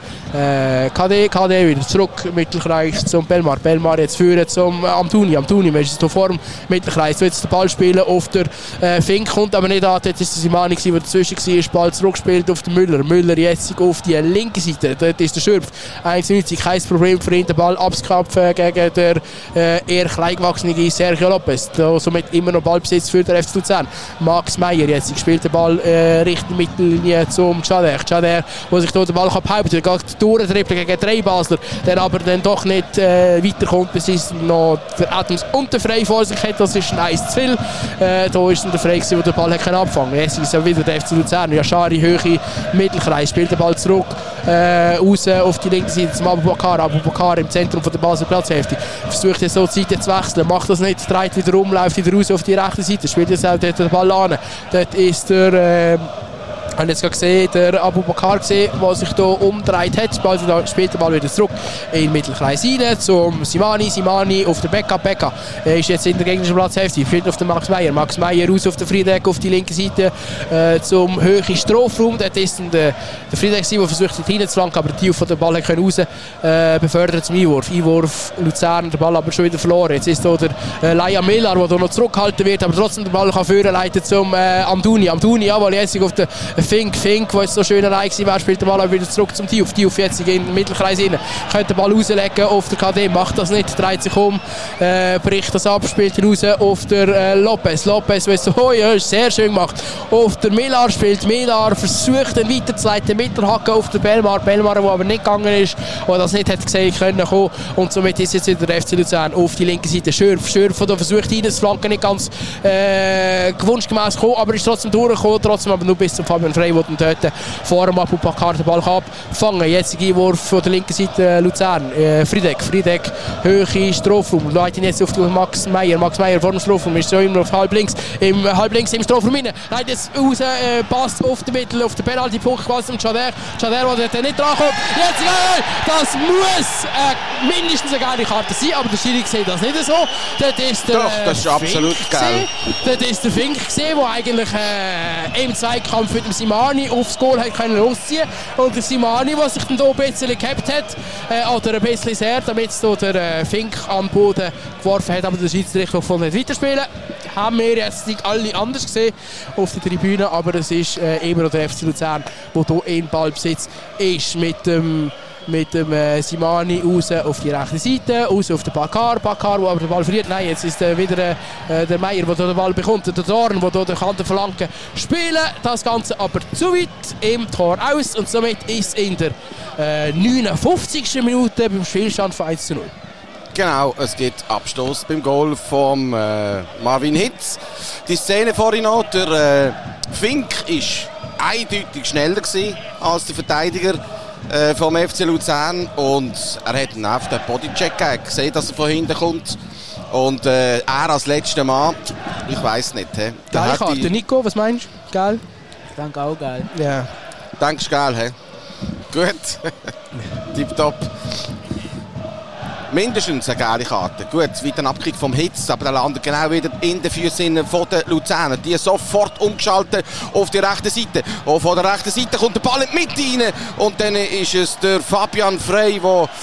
KD wieder zurück, Mittelkreis zum Belmar jetzt führen zum Amtuni, wir sind hier vor dem Mittelkreis, so jetzt den Ball spielen auf der Fink, kommt aber nicht an, dort ist der Simani, der dazwischen war, Ball zurückgespielt auf den Müller jetzt auf die linke Seite, dort ist der Schürf, 1:90, kein Problem für ihn, den Ball abzukapfen gegen den eher kleingewachsenen Sergio Lopez, somit immer noch Ballbesitz für den FC Luzern. Max Meier jetzt spielt den Ball Richtung Mittellinie zum Chader, der sich hier den Ball behaupten kann, geht durchtrippeln gegen 3 Basler, der aber dann doch nicht weiterkommt, bis es noch der Adams und der Frey vor sich hat, das ist ein Eis zu viel. Da ist der Frey, der den Ball abfangen kann. Jetzt ist es wieder der FC Luzern, Yashari, Höhe, Mittelkreis, spielt den Ball zurück, raus auf die linke Seite zum Abubakar im Zentrum von der Basler Platzhälfte. Versucht jetzt so die Seite zu wechseln, macht das nicht, dreht wieder um, läuft wieder raus auf die rechte Seite, spielt jetzt auch dort den Ball an. Dort ist der ich habe jetzt gerade gesehen, der Abubakar gesehen, der sich hier umgedreht hat. Spielt den Ball wieder zurück in den Mittelkreis rein zum Simani auf der Becca. Er ist jetzt in der gegnerischen Platzhälfte, spielt auf den Max Meier raus auf den Friedeck auf die linke Seite zum höheren Strafraum. Dort ist der Friedeck, der versucht dort hineinzuflanken, aber die von der Ball können raus befördern zum Einwurf Luzern, der Ball aber schon wieder verloren. Jetzt ist hier der Laia Millar, der hier noch zurückgehalten wird, aber trotzdem den Ball kann führen leiten zum Amdouni, jawohl, jetzt auf der Fink, der jetzt so schön allein war, spielt den Ball wieder zurück zum Diouf jetzt in den Mittelkreis rein, könnte den Ball rauslegen auf der KD, macht das nicht, dreht sich um, bricht das ab, spielt raus auf der Lopez, der so, ist sehr schön gemacht, auf der Millar versucht den weiterzuleiten mit der Hacke auf der Belmar, der aber nicht gegangen ist, der das nicht hat gesehen können kommen, und somit ist jetzt wieder der FC Luzern auf die linke Seite, Schürf, der versucht reinzuflanken, nicht ganz gewunschgemäß gekommen, aber ist trotzdem durchgekommen, aber nur bis zum Fabian Frey, der dort vor dem Abubakar den Ball abfangen. Jetzt ein Einwurf von der linken Seite Luzern. Friedeck, Höhe, Strafraum. Leitet ihn jetzt auf Max Meier vor dem Strafraum. Ist so immer auf halb links im Strafraum rein. Leitet jetzt raus, passt auf den Mittel, auf den Penalty-Punkt quasi zum Chader, der dort nicht drankommt. Jetzt, das muss mindestens eine geile Karte sein, aber der Schiri sieht das nicht so. Dort ist der das ist absolut geil. Dort ist der Fink gesehen, der eigentlich im Zweikampf mit dem Simani aufs Goal hat können losziehen, und der Simani, der sich dann hier ein bisschen gehabt hat, oder ein bisschen sehr, damit so der Fink am Boden geworfen hat, aber der Schiedsrichter konnte nicht weiterspielen. Haben wir jetzt nicht alle anders gesehen auf der Tribüne, aber es ist immer noch der FC Luzern, der hier in Ballbesitz ist mit dem Simani raus auf die rechte Seite, raus auf den Bakar, der aber den Ball verliert. Nein, jetzt ist wieder der Meier, der den Ball bekommt, der Dorn, der hier den Kanten verlangen. Spielen das Ganze aber zu weit im Tor aus, und somit ist es in der 59. Minute beim Spielstand von 1:0. Genau, es gibt Abstoß beim Goal von Marvin Hitz. Die Szene vorhin noch, der Fink war eindeutig schneller als der Verteidiger vom FC Luzern, und er hat dann einfach den Bodycheck gesehen, dass er von hinten kommt, und er als letzter Mann, ich weiss nicht. Geile Karte, Nico, was meinst du? Geil? Ich denke auch geil. Ja. Denkst du geil, hä? Gut, tipptopp. Mindestens eine geile Karte. Gut, wieder ein Abkick vom Hitz, aber der landet genau wieder in den Füßen von den Luzerner. Die sofort umgeschaltet auf die rechte Seite. Und von der rechten Seite kommt der Ball in die Mitte rein. Und dann ist es der Fabian Frey,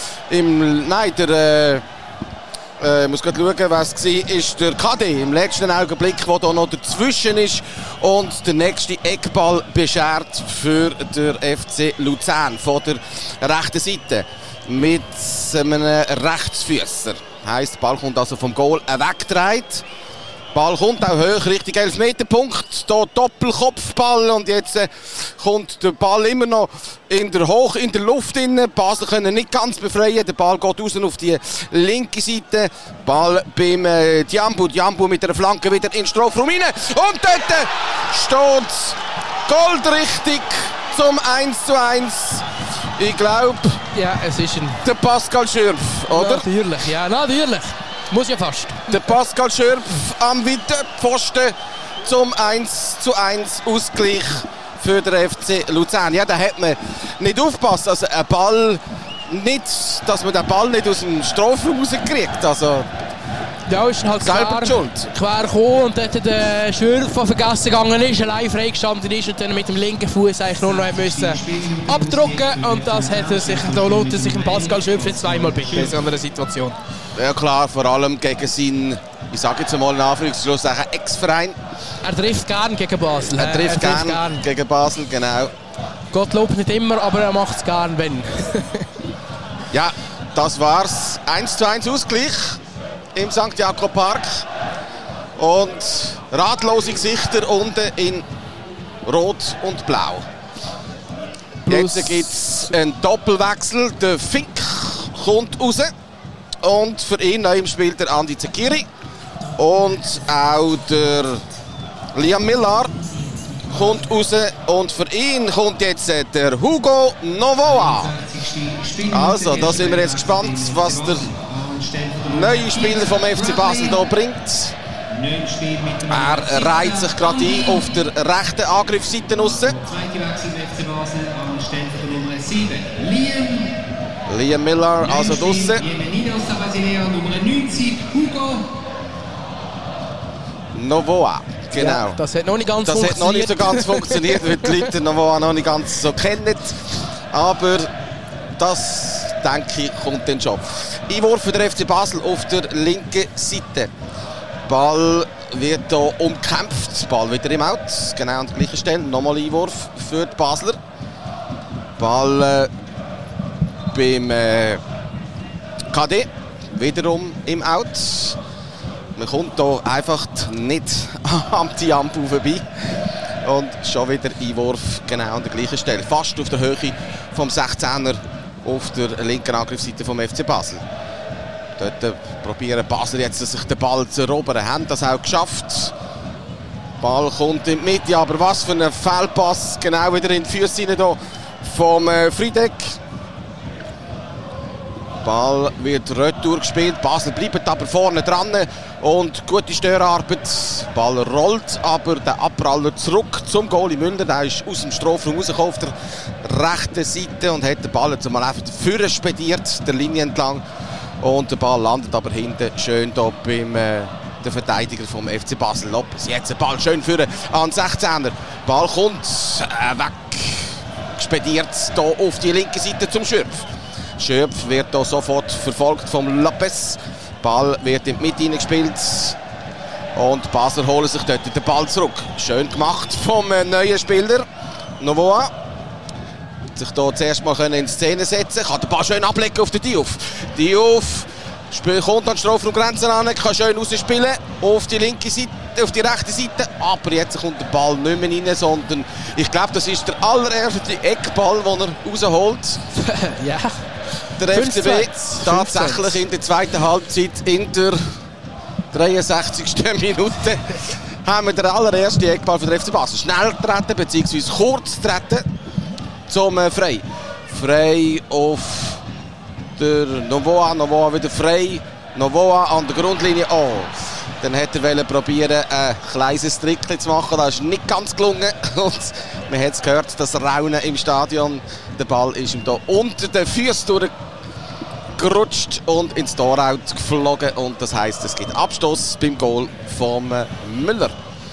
der ich muss gerade schauen, was es war, ist der KD im letzten Augenblick, der da noch dazwischen ist und der nächste Eckball beschert für den FC Luzern von der rechten Seite mit einem Rechtsfüßer. Heisst, der Ball kommt also vom Goal weggedreht. Ball kommt auch hoch, Richtung 11-Meter-Punkt. Hier Doppelkopfball, und jetzt kommt der Ball immer noch hoch in der Luft. Basel können nicht ganz befreien. Der Ball geht raus auf die linke Seite. Ball beim Diambu mit der Flanke wieder in den Strafraum rein. Und dort steht goldrichtig zum 1:1. Ich glaube, Ja, es ist der Pascal Schürf, oder? Natürlich, ja, natürlich. Muss ja fast. Der Pascal Schürpf am weiten Pfosten zum 1:1 Ausgleich für den FC Luzern. Ja, da hat man nicht aufgepasst. Also ein Ball nicht, dass man den Ball nicht aus dem Strafraum rauskriegt. Also Ja, ist halt selber schuld. quer gekommen und dort der Schürf, der vergessen gegangen ist, allein freigestanden ist und dann mit dem linken Fuß eigentlich nur noch müssen abdrücken. Und das hat er sich, da lohnt es sich im Pascal Schürpf jetzt zweimal bitte in so einer Situation. Ja klar, vor allem gegen seinen, ich sage jetzt mal in Anführungsschluss, Ex-Verein. Er trifft gern gegen Basel. Er trifft gern gegen Basel, genau. Gottlob nicht immer, aber er macht es gern, wenn. Ja, das war's. 1:1 Ausgleich im St. Jakob Park. Und ratlose Gesichter unten in Rot und Blau. Jetzt gibt es einen Doppelwechsel. Der Fink kommt raus. Und für ihn neu im Spiel der Andi Zekiri. Und auch der Liam Millar kommt raus. Und für ihn kommt jetzt der Hugo Novoa. Also, da sind wir jetzt gespannt, was der neue Spieler vom FC Basel hier bringt. Er reiht sich gerade ein auf der rechten Angriffsseite raus. Liam Millar also draussen. Novoa, genau. Ja, das hat noch nicht ganz funktioniert. Das hat noch nicht so ganz funktioniert, weil die Leute Novoa noch nicht ganz so kennen. Aber das, denke ich, kommt dann schon. Einwurf für den FC Basel auf der linken Seite. Ball wird hier umkämpft. Ball wieder im Out. Genau an der gleichen Stelle. Nochmal Einwurf für die Basler. Ball beim KD. Wiederum im Out. Man kommt hier einfach nicht am Tiampu vorbei. Und schon wieder Einwurf genau an der gleichen Stelle. Fast auf der Höhe vom 16er auf der linken Angriffsseite vom FC Basel. Dort probieren Basel jetzt, sich den Ball zu erobern. Haben das auch geschafft. Der Ball kommt in die Mitte, aber was für ein Fehlpass. Genau wieder in die Füße hier vom Friedeck. Ball wird retour gespielt. Basel bleibt aber vorne dran und gute Störarbeit. Ball rollt, aber der Abpraller zurück zum Goalie Müller. Der ist aus dem Strafraum rausgekommen auf der rechten Seite und hat den Ball jetzt mal einfach vorne spediert, der Linie entlang. Und der Ball landet aber hinten schön da beim der Verteidiger vom FC Basel. Lopez jetzt den Ball schön vorne an 16er. Ball kommt weg, spediert hier auf die linke Seite zum Schürpf. Schürpf wird hier sofort verfolgt vom Lopez. Ball wird in die Mitte hineingespielt. Und Basler holen sich dort den Ball zurück. Schön gemacht vom neuen Spieler Novoa. Sich hier zuerst mal in Szene setzen. Kann den Ball schön ablegen auf den Diouf. Diouf kommt an die Strafraumgrenze ran, kann schön rausspielen auf die linke Seite, auf die rechte Seite. Aber jetzt kommt der Ball nicht mehr rein, sondern ich glaube, das ist der allererste Eckball, den er rausholt. Ja. Der FCB tatsächlich in der zweiten Halbzeit in der 63. Minute haben wir den allerersten Eckball für den FC Basel. Schnell treten bzw. kurz treten zum Frei. Frei auf der Novoa. Novoa wieder frei. Novoa an der Grundlinie. Oh, dann hätte er probieren, ein kleines Trick zu machen. Das ist nicht ganz gelungen. Und man hat es gehört, das Raunen im Stadion. Der Ball ist ihm da unter den Füßen durchgerutscht und ins Tor geflogen. Und das heisst, es gibt Abstoß beim Goal von Müller.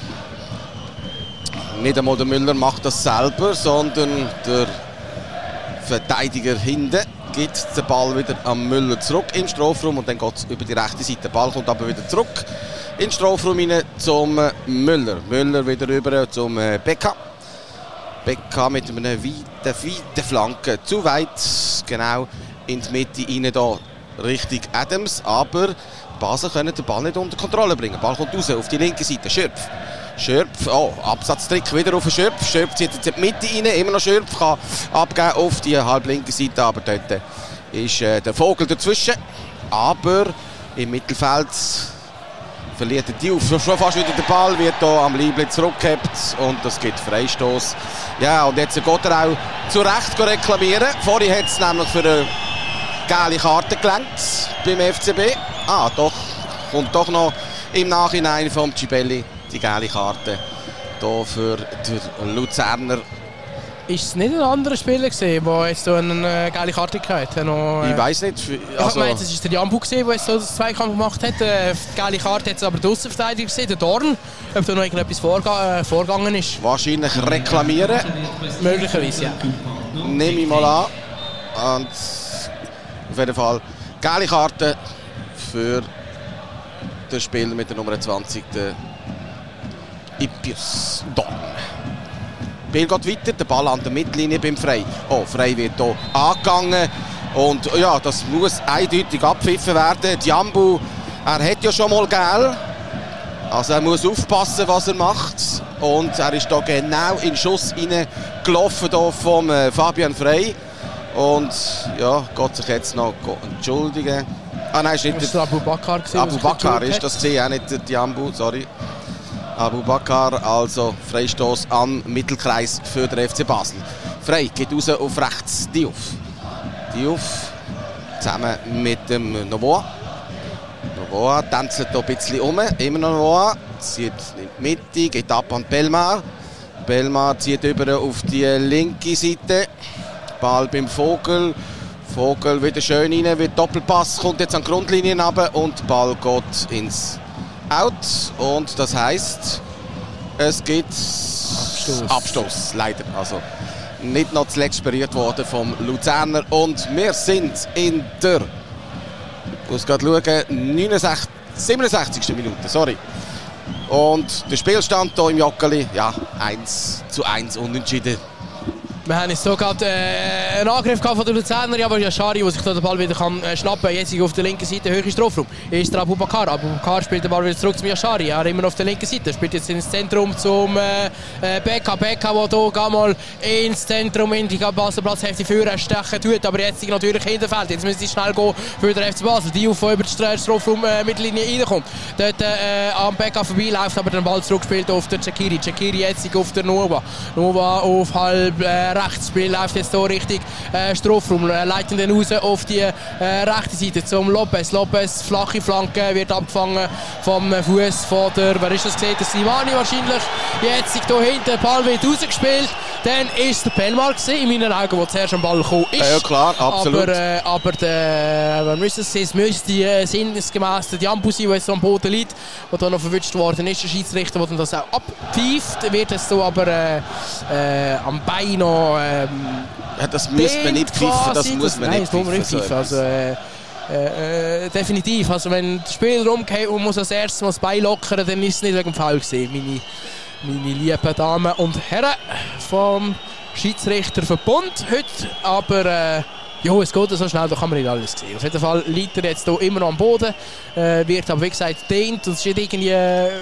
Nicht einmal der Müller macht das selber, sondern der Verteidiger hinten gibt den Ball wieder an Müller zurück im Strafraum und dann geht es über die rechte Seite. Der Ball kommt aber wieder zurück in den Strafraum rein zum Müller. Müller wieder rüber zum Becker. Becker mit einer weiten Flanke. Zu weit, genau in die Mitte rein, da Richtung Adams. Aber Basel können den Ball nicht unter Kontrolle bringen. Der Ball kommt raus auf die linke Seite. Schürpf, oh, Absatztrick wieder auf den Schürpf. Schürpf zieht jetzt in die Mitte rein. Immer noch Schürpf kann abgeben auf die halblinke Seite. Aber dort ist der Vogel dazwischen. Aber im Mittelfeld verliert der Diouf schon fast wieder den Ball. Wird hier am Liebling zurückgehabt. Und das gibt Freistoß. Ja, und jetzt geht er auch zu Recht reklamieren. Vorhin hat es nämlich für eine gelbe Karte gelangt beim FCB. Ah, doch. kommt doch noch im Nachhinein vom Cibelli die gelbe Karte hier für den Luzerner. Ist es nicht ein anderer Spieler gesehen, der jetzt so eine geile Karte hatte? Ich weiss nicht. Ich meine, es war der Jambu, der jetzt so das Zweikampf gemacht hat. Die geile Karte hat es aber der Aussenverteidiger gesehen, der Dorn. Ob da noch irgendetwas vorgegangen ist. Wahrscheinlich reklamieren. Möglicherweise, ja. Nehme ich mal an. Und auf jeden Fall geile Karte für den Spieler mit der Nummer 20, der Ippius Dorn. Spiel geht weiter, der Ball an der Mittellinie beim Frey. Oh, Frey wird hier angegangen. Und ja, das muss eindeutig abgepfiffen werden. Diambu, er hat ja schon mal gelb. Also er muss aufpassen, was er macht. Und er ist da genau in den Schuss reingelaufen vom Fabian Frey. Und ja, geht sich jetzt noch entschuldigen. Ah nein, ist nicht der Abu Bakar. Abu Bakar ist das gesehen, auch nicht der Diambu, sorry. Abu Bakar, also Freistoß am Mittelkreis für den FC Basel. Frey geht raus auf rechts, Diouf. Diouf zusammen mit dem Novoa. Novoa tänzelt hier ein bisschen um, immer noch Novoa. Zieht in die Mitte, geht ab an Belmar. Belmar zieht über auf die linke Seite. Ball beim Vogel. Vogel wieder schön rein, wird Doppelpass, kommt jetzt an die Grundlinie runter und der Ball geht ins Out. Und das heisst, es gibt Abstoß, leider. Also nicht noch zuletzt berührt worden vom Luzerner. Und wir sind in der, ich muss gerade schauen, 67. Minute, sorry. Und der Spielstand hier im Joggeli, ja, 1:1 unentschieden. Wir haben jetzt so gerade einen Angriff von den Luzerner, aber Yashari, der sich da den Ball wieder schnappen kann. Jetzt auf der linken Seite, höhere Strafraum. Ist der Abu Bakar. Abu Bakar spielt den Ball wieder zurück zum Yashari. Er immer auf der linken Seite. Spielt jetzt ins Zentrum zum Beka. Beka, der hier gar mal ins Zentrum in die Basel-Platzhälfte führen stechen tut. Aber jetzt natürlich hinterfällt. Jetzt müssen sie schnell gehen für den FC Basel. Die auf über die Strafraum Mittellinie reinkommt. Dort am Beka vorbeiläuft, aber den Ball zurückspielt auf den Cekiri. Cekiri jetzt auf der Nova. Nova auf halb Rechtsspiel läuft jetzt hier richtig Strafraum, leiten den raus auf die rechte Seite zum Lopez. Lopez, flache Flanke, wird abgefangen vom Fuß von der, wer ist das gesehen? Der Slimani wahrscheinlich. Jetzt hier hinten, der Ball wird rausgespielt. Dann ist der Belmar in meinen Augen, der zuerst am Ball gekommen ist. Ja klar, absolut. Aber wir müssen es sehen, es müsste sinnesgemäß der Diambu sein, der jetzt am Boden liegt, der da noch verwünscht worden ist. Der Schiedsrichter, der dann das auch abpfeift, wird es so aber am Bein noch das müsste man nicht pfeifen, das muss man nicht pfeifen. Also, definitiv. Also, wenn das Spiel rumgeht und muss als erstes mal das Bein lockern, dann ist es nicht wegen dem Foul gewesen, meine lieben Damen und Herren vom Schiedsrichterverbund heute. Aber es geht so schnell, da kann man nicht alles sehen. Auf jeden Fall liegt er jetzt hier immer noch am Boden, wird aber wie gesagt dehnt und es ist irgendwie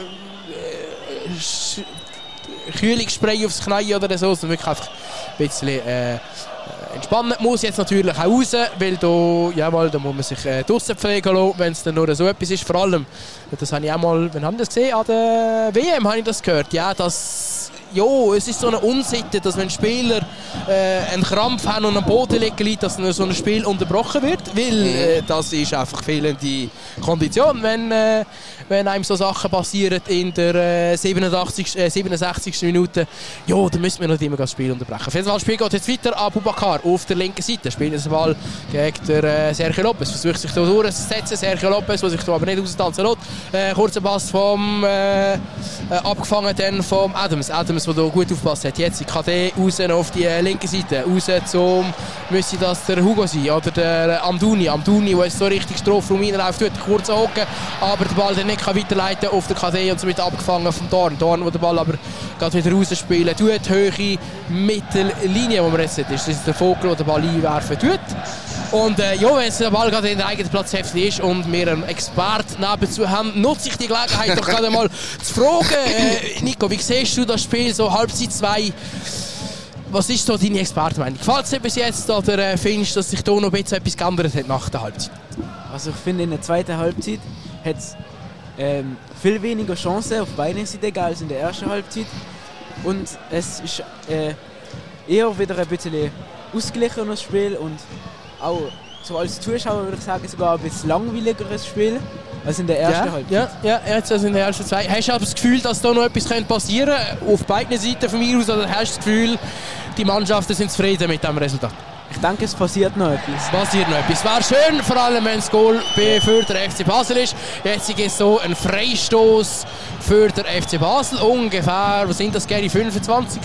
Kühlungsspray aufs Knie oder so, sondern wirklich einfach ein bisschen entspannen. Muss jetzt natürlich auch raus, weil da muss man sich draussen pflegen lassen, wenn es dann nur so etwas ist. Vor allem, das habe ich auch mal, wann haben wir das gesehen? An der WM habe ich das gehört. Ja, es ist so eine Unsitte, dass wenn Spieler einen Krampf haben und am Boden liegen, dass so ein Spiel unterbrochen wird, weil das ist einfach fehlende Kondition, wenn einem so Sachen passieren in der 67. Minute. Ja, dann müssen wir nicht immer das Spiel unterbrechen. Auf jeden Fall, das Spiel geht jetzt weiter. Abu Bakar auf der linken Seite spielt den Ball gegen den Sergio Lopez. Versucht sich da durchzusetzen. Sergio Lopez, der sich da aber nicht austanzen lässt. Kurzer Pass vom abgefangen dann vom Adams, der da gut aufgepasst hat. Jetzt die KD raus auf die linke Seite. Raus zum, müsste das der Hugo sein oder der Amdouni, der jetzt so richtig Strafraum reinläuft, tut kurz hocken, aber der Ball dann nicht kann weiterleiten auf der KD und somit abgefangen vom Dorn. Dorn, der den Ball aber geht wieder rausspielen tut. Höhere Mittellinie, wo man jetzt sieht, das ist der Vogel, der den Ball einwerfen tut. Und wenn der Ball gerade in der eigenen Platzhälfte ist und wir einen Experten nebenzu haben, nutze ich die Gelegenheit doch gerade mal zu fragen. Nico, wie siehst du das Spiel so Halbzeit 2? Was ist da deine Expertenmeinung? Gefällt es dir bis jetzt oder findest du, dass sich da noch ein bisschen etwas geändert hat nach der Halbzeit? Also ich finde, in der zweiten Halbzeit hat es viel weniger Chancen auf beiden Seiten als in der ersten Halbzeit. Und es ist eher wieder ein bisschen ausgeglichenes Spiel und auch so als Zuschauer würde ich sagen, sogar ein bisschen langweiligeres Spiel als in der ersten Halbzeit. Ja, jetzt also in der ersten zwei. Hast du aber das Gefühl, dass da noch etwas passieren könnte? Auf beiden Seiten von mir aus? Oder hast du das Gefühl, die Mannschaften sind zufrieden mit dem Resultat? Ich denke, es passiert noch etwas. Passiert noch etwas. Wäre schön, vor allem wenn das Goal für den FC Basel ist. Jetzt ist so ein Freistoß für den FC Basel. Ungefähr, was sind das, Gary? 25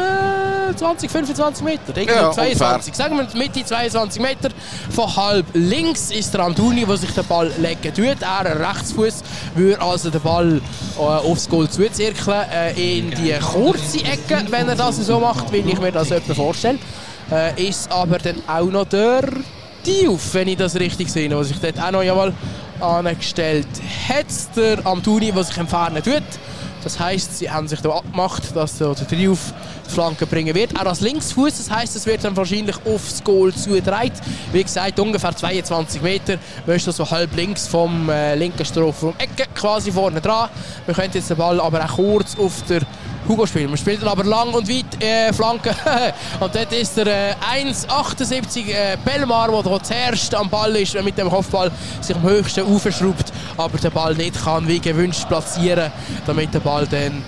Meter? Ja, 22. Sagen wir Mitte 22 Meter. Von halb links ist der Amdouni, der sich den Ball legen tut. Er, ein Rechtsfuß, würde also den Ball aufs Goal zuzirkeln. In die kurze Ecke, wenn er das so macht, wie ich mir das etwa vorstelle. Ist aber dann auch noch der Diouf, wenn ich das richtig sehe, was sich dort auch noch jawohl angestellt hat. Der Amdouni, der sich entfernen tut. Das heisst, sie haben sich da abgemacht, dass der Diouf die Flanke bringen wird. Auch als Linksfuß, das heisst, es wird dann wahrscheinlich aufs Goal zugedreht. Wie gesagt, ungefähr 22 Meter. Wir sind so halb links vom linken Strafraum Ecke, quasi vorne dran. Wir können jetzt den Ball aber auch kurz auf der Hugo spielen. Wir spielen aber lang und weit Flanke. Und dort ist der 1,78 Belmar, der hier zuerst am Ball ist, mit dem Kopfball sich am höchsten aufschraubt, aber den Ball nicht kann wie gewünscht platzieren, damit der Ball dann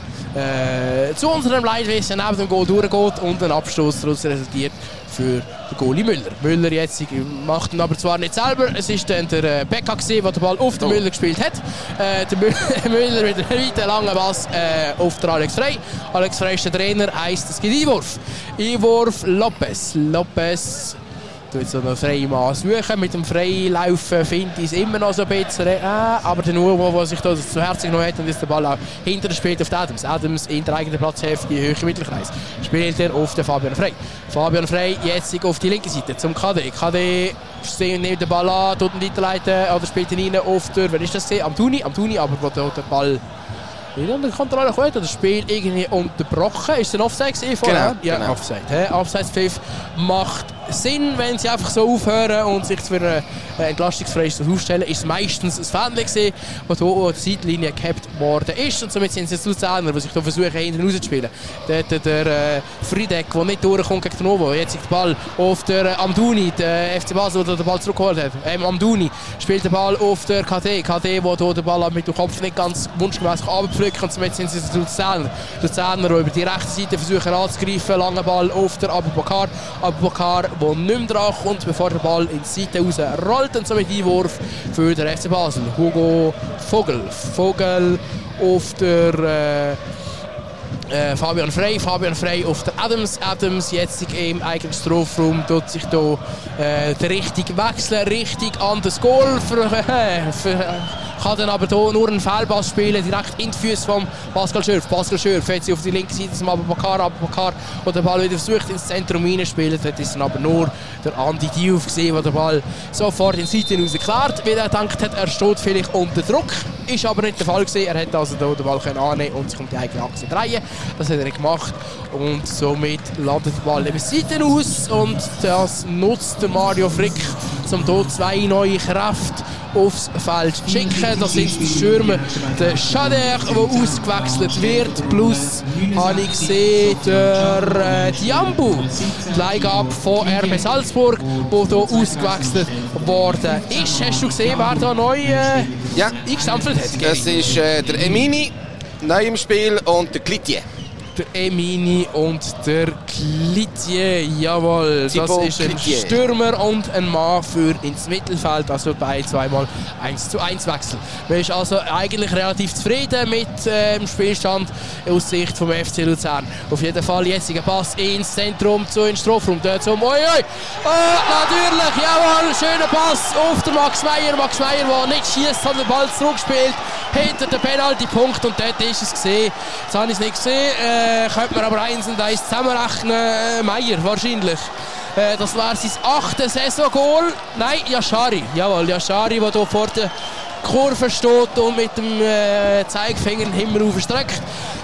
zu unserem Leidwesen neben dem Goal durchgeht und ein Abstoß daraus resultiert für den Goalie Müller. Müller jetzt macht ihn aber zwar nicht selber, es ist dann der Becca gewesen, der den Ball auf den Müller gespielt hat. Der Müller mit einem weiten langen Pass auf den Alex Frey. Alex Frey ist der Trainer, heisst es gibt Einwurf. Einwurf Lopez. Lopez tut so einen freien Mann suchen. Mit dem Freilaufen finde ich es immer noch so ein bisschen. Aber der Nuovo, der sich da zu Herzen genommen hat, und ist der Ball auch hinterher spielt auf den Adams. Adams in der eigenen Platzhälfte, Höhe Mittelkreis. Spielt er auf den Fabian Frey. Fabian Frey jetzt auf die linke Seite zum KD. KD nimmt den Ball an, tut ihn weiterleiten oder spielt ihn rein auf der, wer ist das? Amdouni, aber wo der Ball nicht unter Kontrolle kommt, das Spiel irgendwie unterbrochen. Ist es ein Offside vorher? Genau, ja, Offside. Offside-Pfiff macht Sinn, wenn sie einfach so aufhören und sich für einen Entlastungsfreistoß aufstellen. Ist es meistens ein Fähnchen gewesen, das hier an der Seitenlinie gehabt worden ist. Und somit sind es jetzt Luzerner, die sich hier versuchen, hinten rauszuspielen. Dort der Friedeck, der nicht durchkommt gegen den Novo. Jetzt ist der Ball auf der Amdouni, der FC Basel, der den Ball zurückgeholt hat. Amdouni spielt den Ball auf der KD. KD, der hier den Ball mit dem Kopf nicht ganz wunschgemäß runterpflücken. Und somit sind es jetzt Luzerner. Luzerner, die über die rechte Seite versuchen anzugreifen. Langer Ball auf der Abubakar. Abubakar, der nicht mehr dran kommt, bevor der Ball in die Seite raus rollt. Und somit Einwurf für den FC Basel. Hugo Vogel. Vogel auf der Fabian Frey auf der Adams jetzt im eigenen Strafraum tut sich hier die Richtung wechseln, richtig an das Goal. Kann dann aber hier nur einen Fehlpass spielen, direkt in die Füße von Pascal Schürf. Pascal Schürf fährt sich auf die linke Seite zum Abubakar, der den Ball wieder versucht ins Zentrum hineinspielen. Dort ist dann aber nur der Andi Diouf gesehen, der den Ball sofort in die Seite rausklärt, weil er gedacht hat, er steht vielleicht unter Druck. Ist aber nicht der Fall gewesen. Er hätte also den Ball annehmen und sich um die eigene Achse drehen. Das hat er nicht gemacht und somit ladet der Ball eben Seiten aus und das nutzt der Mario Frick, um hier zwei neue Kräfte aufs Feld zu schicken. Das sind die Stürmer, der Schader, der ausgewechselt wird, plus habe ich gesehen, der Diambu, die Leihgabe von RB Salzburg, der hier ausgewechselt worden ist. Hast du gesehen, wer da neu eingestampft hat? Das ist der Emini, neu im Spiel, und der Glitier. Der Emini und der Glitier, jawohl. Das ist ein Stürmer und ein Mann für ins Mittelfeld, also bei zweimal 1:1 Wechsel. Man ist also eigentlich relativ zufrieden mit dem Spielstand aus Sicht vom FC Luzern. Auf jeden Fall jetziger Pass ins Zentrum, zu in Strafraum, dort zum natürlich, jawohl, schöner Pass auf den Max Meyer. Max Meyer, der nicht schießt, hat den Ball zurückgespielt hinter den Penalty-Punkt und dort ist es gesehen. Jetzt habe ich es nicht gesehen. Könnte man aber 1 und 1 zusammenrechnen. Meyer wahrscheinlich. Das war sein 8. Saison-Goal. Nein, Yashari. Jawohl, Yashari, der hier vor der Kurve steht und mit dem Zeigefinger den Himmel aufstreckt.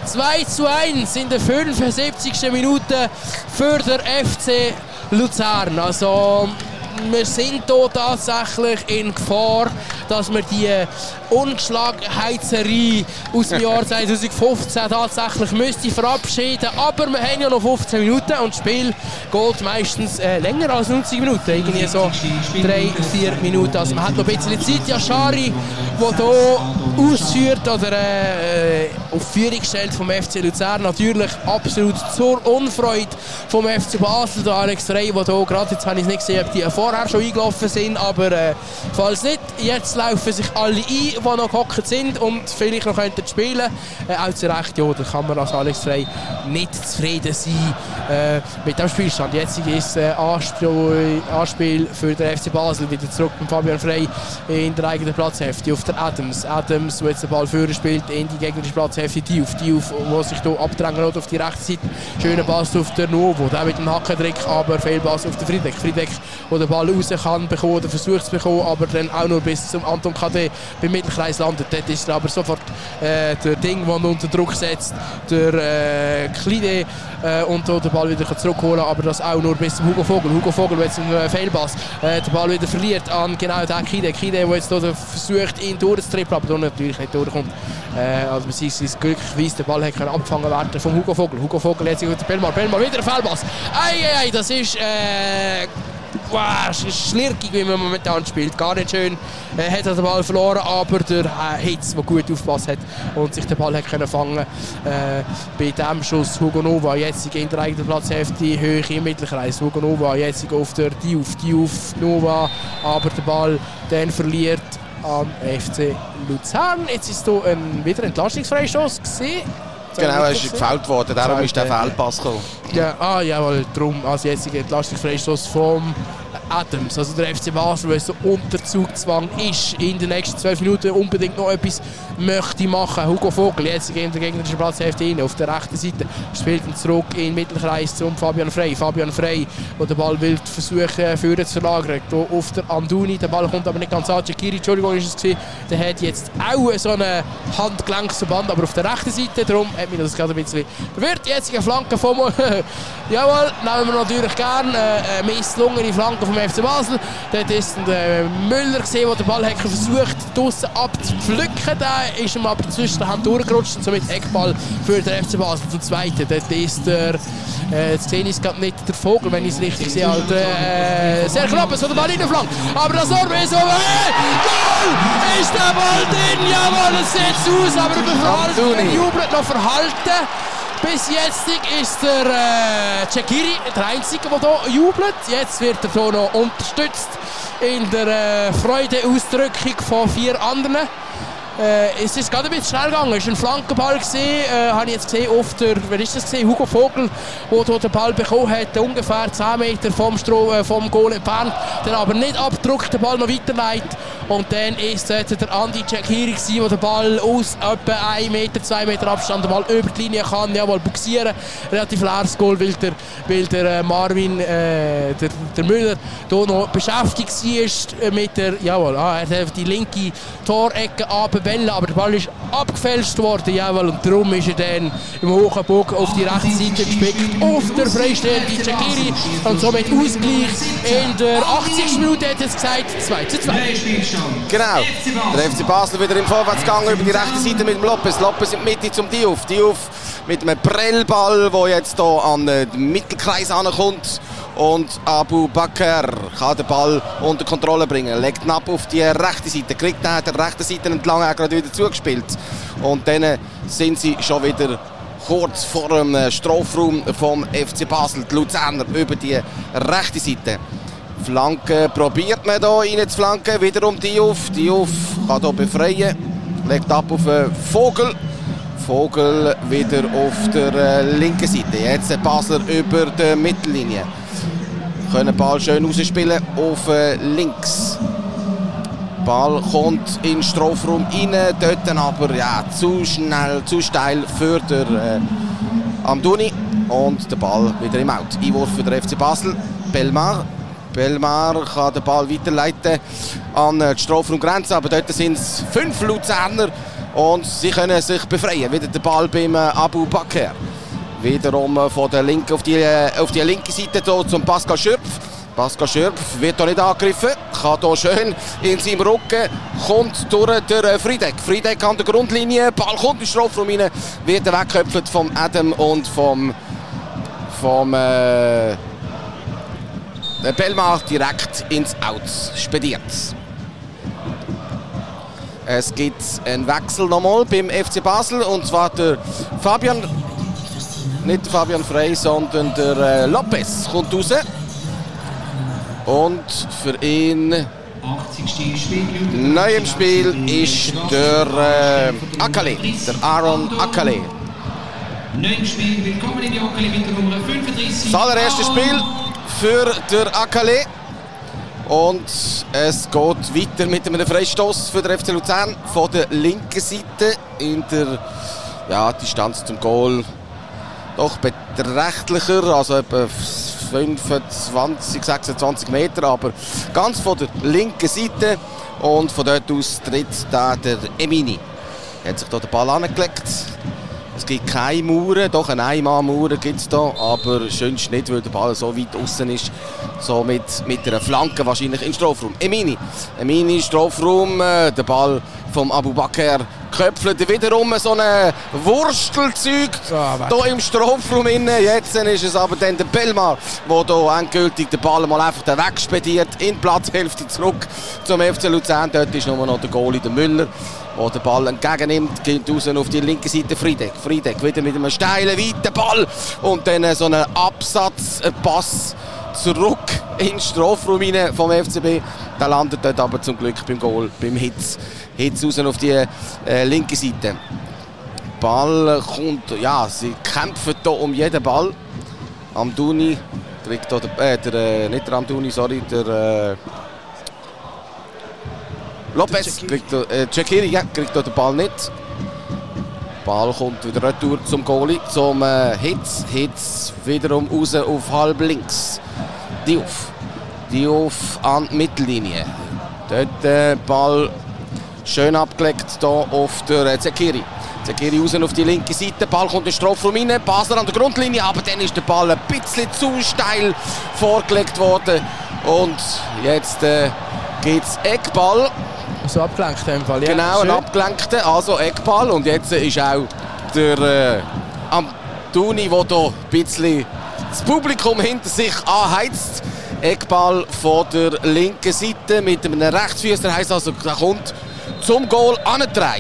2:1 in der 75. Minute für den FC Luzern. Also wir sind hier tatsächlich in Gefahr, dass wir die Ungeschlagenheitsserie aus dem Jahr 2015 tatsächlich müsste verabschieden. Aber wir haben ja noch 15 Minuten und das Spiel geht meistens länger als 90 Minuten. Irgendwie so 3-4 Minuten. Also man hat noch ein bisschen Zeit. Yashari, der hier ausführt oder auf Führung stellt vom FC Luzern. Natürlich absolut zur Unfreude vom FC Basel. Der Alex Frey, der hier gerade, jetzt habe ich nicht gesehen, ob die vorher schon eingelaufen sind, aber falls nicht, jetzt laufen sich alle ein, die noch gehockt sind und vielleicht noch könnten spielen. Auch zu Recht, ja, da kann man als Alex Frey nicht zufrieden sein mit dem Spielstand. Jetzt ist Anspiel für den FC Basel wieder zurück mit Fabian Frey in der eigenen Platzhälfte auf der Adams, der jetzt den Ball führen spielt in die gegnerische Platzhälfte, Diouf, der sich hier abdrängen will auf die rechte Seite. Schöner Pass auf der Novo, der mit dem Hackentrick, aber Fehlpass auf den Friedeck, der den Ball raus kann bekommen oder versucht zu bekommen, aber dann auch nur bis zum Anton KD beim Mittelkreis landet. Dort ist er aber sofort der Ding, der unter Druck setzt, der Klide, und den Ball wieder zurückholen, aber das auch nur bis zum Hugo Vogel. Hugo Vogel, der jetzt einen Fehlpass den Ball wieder verliert an genau den Kide, der jetzt hier versucht, ihn durchzutrippeln, aber natürlich nicht durchkommt. Also beziehungsweise glücklicherweise der Ball hat abgefangen werden vom Hugo Vogel. Hugo Vogel jetzt mit Belmar wieder ein Fehlpass. Ei, das ist schlirkig, wie man momentan spielt. Gar nicht schön. Hat den Ball verloren, aber der Hitz, der gut aufgepasst hat und sich den Ball hat können fangen. Bei diesem Schuss Hugo Nova jetzt in der eigenen Platzhälfte, Höhe im Mittelkreis. Hugo Nova jetzt auf der Diouf Nova, aber der Ball dann verliert an FC Luzern. Jetzt ist hier wieder ein Entlastungsfreistoß gesehen. Genau, er ist gefoult worden, darum ist der Fehlpass gekommen. Ja, jawohl, darum, also jetzt ein Entlastungsfreistoß vom Adams, also der FC Basel, weil so unter Zugzwang ist, in den nächsten 12 Minuten unbedingt noch etwas möchte machen. Hugo Vogel, jetzt in der gegnerischen Platzhälfte rein, auf der rechten Seite, spielt ihn zurück in den Mittelkreis zum Fabian Frey, der den Ball will versuchen, führen zu verlagern, hier auf der Amdouni, der Ball kommt aber nicht ganz an, Chakiri, Entschuldigung, ist es gewesen, der hat jetzt auch so einen Handgelenksverband, aber auf der rechten Seite, darum hat mich das gerade ein bisschen verwirrt. Jetzt eine Flanke vom jawohl, nehmen wir natürlich gerne eine misslungene Flanke vom FC Basel. Dort ist der Müller gesehen, der den Ball hat versucht draussen abzupflücken. Der ist ihm aber zwischen den Händen durchgerutscht und somit Eckball für den FC Basel zum Zweiten. Dort ist der, jetzt sehe ich es gerade nicht, der Vogel, wenn ich es richtig sehe, halt, sehr knapp, so der Ball reinflankt. Aber das Orbe ist so, Goal! Ist der Ball drin? Jawohl, es sieht aus, aber der jubelt noch verhalten. Bis jetzt ist der Chakiri der Einzige, der hier jubelt. Jetzt wird er hier noch unterstützt in der Freudeausdrückung von 4 anderen. Es ist gerade ein bisschen schnell gegangen. Es war ein Flankenball, habe ich jetzt gesehen, auf der, wer ist das gesehen? Hugo Vogel, der den Ball bekommen hat, ungefähr 10 Meter vom Goal entfernt, dann aber nicht abgedruckt, den Ball noch weiterleitet. Und dann ist der Andi Chakiri, der den Ball aus etwa 1 Meter, 2 Meter Abstand den Ball über die Linie kann, jawohl, buxieren. Relativ leeres Goal, weil der Marvin, der Müller, hier noch beschäftigt war mit der, jawohl, er hat die linke Torecke abgewählt, aber der Ball ist abgefälscht worden, jawohl, und darum ist er dann im hohen Bogen auf die rechte Seite gespickt, auf der freistehenden Chakiri und somit Ausgleich in der 80. Minute, hat es gesagt, 2:2. Genau, der FC Basel wieder im Vorwärtsgang über die rechte Seite mit dem Lopez in die Mitte zum Diouf mit einem Prellball, der jetzt hier an den Mittelkreis ankommt. Und Abu Bakr kann den Ball unter Kontrolle bringen, legt ihn ab auf die rechte Seite, kriegt der rechten Seite entlang gerade wieder zugespielt. Und dann sind sie schon wieder kurz vor dem Strafraum vom FC Basel, die Luzerner, über die rechte Seite. Flanke probiert man hier rein zu flanken, wiederum Diouf kann hier befreien, legt ab auf Vogel wieder auf der linken Seite. Jetzt der Basler über die Mittellinie. Können den Ball schön rausspielen auf links. Ball kommt in den Strafraum rein, dort aber zu schnell, zu steil für den Amdouni. Und der Ball wieder im Out. Einwurf für den FC Basel. Belmar kann den Ball weiterleiten an die Strafraumgrenze, aber dort sind es 5 Luzerner und sie können sich befreien. Wieder der Ball beim Abu Bakr. Wiederum von der Linken auf die linke Seite hier zum Pascal Schürpf. Pascal Schürpf wird hier nicht angegriffen, kann hier schön in seinem Rücken, kommt durch der Friedeck. Friedeck an der Grundlinie, Ball kommt in den Strafraum rein, wird weggeköpft vom Adam und vom Belmar direkt ins Out spediert. Es gibt einen Wechsel nochmal beim FC Basel, und zwar der nicht der Fabian Frey, sondern der Lopez kommt raus. Und für ihn neu im Spiel ist der Akale, der Aaron Akale. Neu im Spiel, willkommen in die Akale mit der Nummer 35. Das allererste Spiel für der Akale. Und es geht weiter mit einem Freistoß für den FC Luzern von der linken Seite in der Distanz zum Goal. Doch beträchtlicher, also etwa 25, 26 Meter, aber ganz von der linken Seite. Und von dort aus tritt da der Emini. Er hat sich hier den Ball angelegt. Es gibt keine Mauern, doch eine Einmann-Mauer gibt es hier, aber schönst nicht, weil der Ball so weit außen ist. So mit einer Flanke wahrscheinlich im Strafraum. Emini Strafraum, der Ball vom Abu Bakr köpfelt wiederum so ein Wurstelzeug hier im Strafraum inne. Jetzt ist es aber dann der Belmar, der hier endgültig den Ball mal einfach wegspediert in die Platzhälfte zurück zum FC Luzern. Dort ist nur noch der Goalie, der Müller, der den Ball entgegennimmt, geht raus auf die linke Seite Friedeck. Friedeck wieder mit einem steilen, weiten Ball und dann so einen Absatzpass zurück in den Strafraum rein vom FCB. Der landet dort aber zum Glück beim Goal, beim Hitz raus auf die linke Seite. Ball kommt, sie kämpfen hier um jeden Ball. Amdouni kriegt hier nicht der Amdouni, sorry, der Lopez kriegt Tschekiri kriegt hier den Ball nicht. Ball kommt wieder retour zum Goalie, zum Hitz. Hitz wiederum raus auf halb links. Diouf an die Mittellinie. Dort Ball schön abgelegt hier auf der Tschekiri. Tschekiri raus auf die linke Seite. Ball kommt in den Strafraum rein. Basler an der Grundlinie, aber dann ist der Ball ein bisschen zu steil vorgelegt worden. Und jetzt gibt es Eckball. So abgelenkt in dem Fall, ja. Genau, ein abgelenkter, also Eckball. Und jetzt ist auch der Amdouni, der hier ein bisschen das Publikum hinter sich anheizt. Eckball von der linken Seite mit einem Rechtsfüßer, heisst also, er kommt zum Goal angetragen.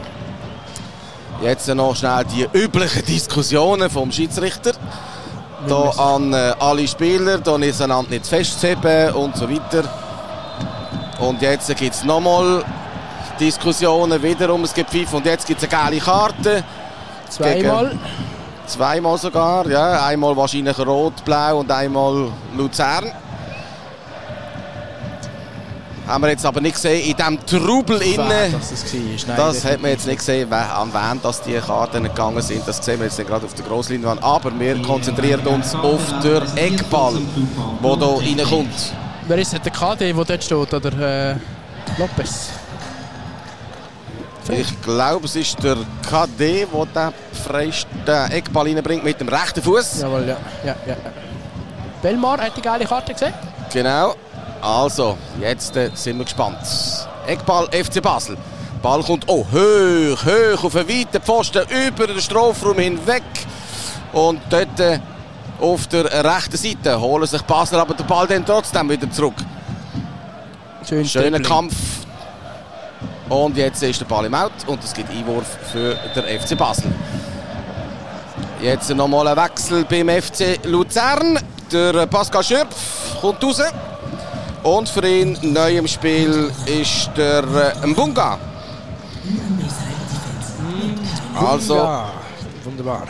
Jetzt noch schnell die üblichen Diskussionen vom Schiedsrichter. Hier an alle Spieler, hier ist einander nicht festzuheben und so weiter. Und jetzt gibt es nochmal Diskussionen wiederum. Es gibt Pfiff und jetzt gibt es eine gelbe Karte. Zweimal sogar, ja. Einmal wahrscheinlich rot-blau und einmal Luzern. Haben wir jetzt aber nicht gesehen, in diesem Trubel innen. Das hat man jetzt nicht gesehen, an wen die Karten gegangen sind. Das sehen wir jetzt gerade auf der Grossleinwand. Aber wir konzentrieren uns auf den Eckball, der hier reinkommt. Wer ist der KD, der dort steht, oder Lopez? Ich glaube, es ist der KD, der den Eckball reinbringt mit dem rechten Fuß. Jawohl, ja. Belmar hat die geile Karte gesehen. Genau. Also, jetzt sind wir gespannt. Eckball FC Basel. Ball kommt hoch auf einen weiten Pfosten über den Strafraum hinweg. Und dort auf der rechten Seite holen sich Basel aber den Ball dann trotzdem wieder zurück. Schöner Kampf. Und jetzt ist der Ball im Out und es gibt Einwurf für den FC Basel. Jetzt nochmal ein Wechsel beim FC Luzern. Der Pascal Schürpf kommt raus. Und für ihn neu im Spiel ist der Mbunga. Also, wunderbar.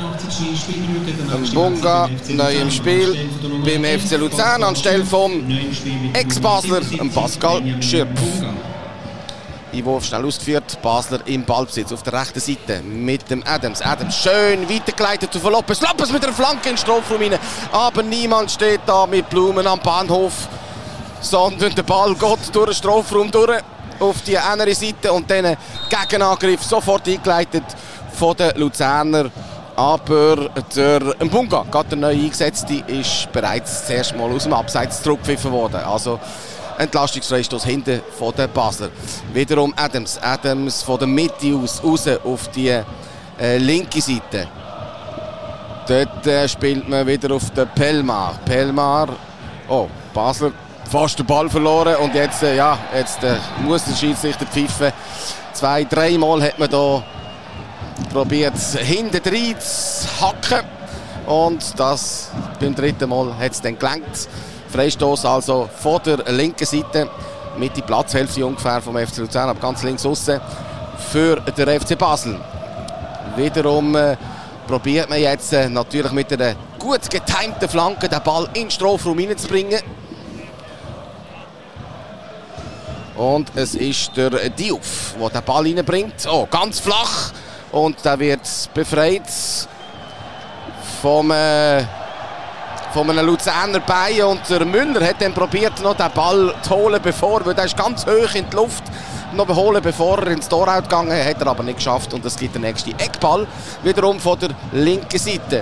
Mbunga neu im Spiel beim FC Luzern anstelle vom Ex-Basler Pascal Schürpf. Einwurf schnell ausgeführt, Basler im Ballbesitz auf der rechten Seite mit dem Adams. Adams schön weitergeleitet auf Lopez. Lopez mit einer Flanke in den Strafraum rein. Aber niemand steht da mit Blumen am Bahnhof, sondern der Ball geht durch den Strafraum durch auf die andere Seite und dann Gegenangriff sofort eingeleitet von den Luzerner. Aber der Mbunga, gerade der neu eingesetzte, ist bereits das erste Mal aus dem Abseits zurückgepfiffen worden. Also Entlastungsfreistoß hinten von den Basler. Wiederum Adams. Adams von der Mitte aus raus auf die linke Seite. Dort spielt man wieder auf den Pelmar. Pelmar, Basler fast den Ball verloren und jetzt muss der Schiedsrichter pfeifen. 2-3 Mal hat man da probiert hinten rein zu hacken und das beim dritten Mal hat es dann gelangt. Freistoß also von der linken Seite, Mitte Platzhälfte ungefähr vom FC Luzern, aber ganz links aussen für den FC Basel. Wiederum probiert man jetzt natürlich mit einer gut getimten Flanke den Ball in den Strafraum hineinzubringen. Und es ist der Diouf, der den Ball reinbringt. Ganz flach. Und der wird befreit vom einem Luzerner Bein. Und der Müller hat dann probiert, noch den Ball zu holen, weil der ist ganz hoch in die Luft noch holen, bevor er ins Tor gegangen ist. Hat er aber nicht geschafft. Und es gibt den nächsten Eckball, wiederum von der linken Seite.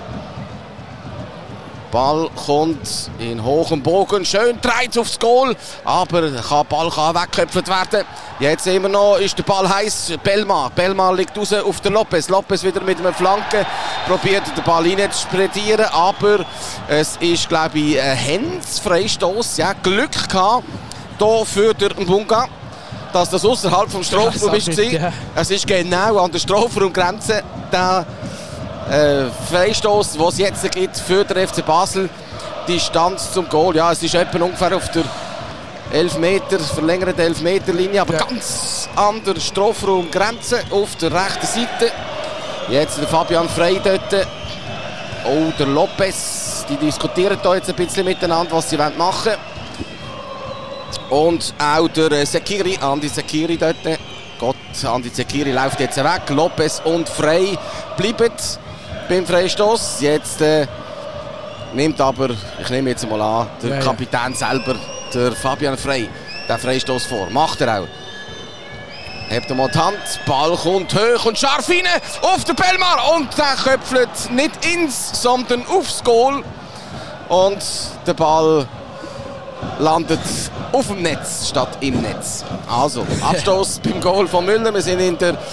Ball kommt in hohem Bogen, schön dreht aufs Goal, aber der Ball kann weggeköpft werden. Jetzt immer noch ist der Ball heiß. Pelmar liegt raus auf den Lopez. Lopez wieder mit einer Flanke, probiert den Ball rein zu spreadieren, aber es ist, glaube ich, ein Hands-Freistoß. Ja, Glück gehabt hier für den Mbunga, dass das außerhalb vom Strafraum ist. Ja. Es ist genau an der Strafraumgrenze. Freistoß, den es jetzt gibt für den FC Basel. Distanz zum Goal, ja, es ist etwa ungefähr auf der 11 Meter, verlängerten 11 Meter Linie, aber ganz an der Strafraumgrenze auf der rechten Seite. Jetzt der Fabian Frey dort. Der Lopez, die diskutieren da jetzt ein bisschen miteinander, was sie machen wollen. Und auch der Sekiri, Andi Sekiri dort. Andi Sekiri läuft jetzt weg. Lopez und Frey bleiben beim Freistoß. Jetzt nimmt aber, ich nehme jetzt mal an, der Kapitän selber, der Fabian Frey, den Freistoß vor. Macht er auch. Hebt er mal die Hand, Ball kommt hoch und scharf rein auf den Pelmar und der köpfelt nicht ins, sondern aufs Goal. Und der Ball landet auf dem Netz statt im Netz. Also, Abstoß beim Goal von Müller. Wir sind in der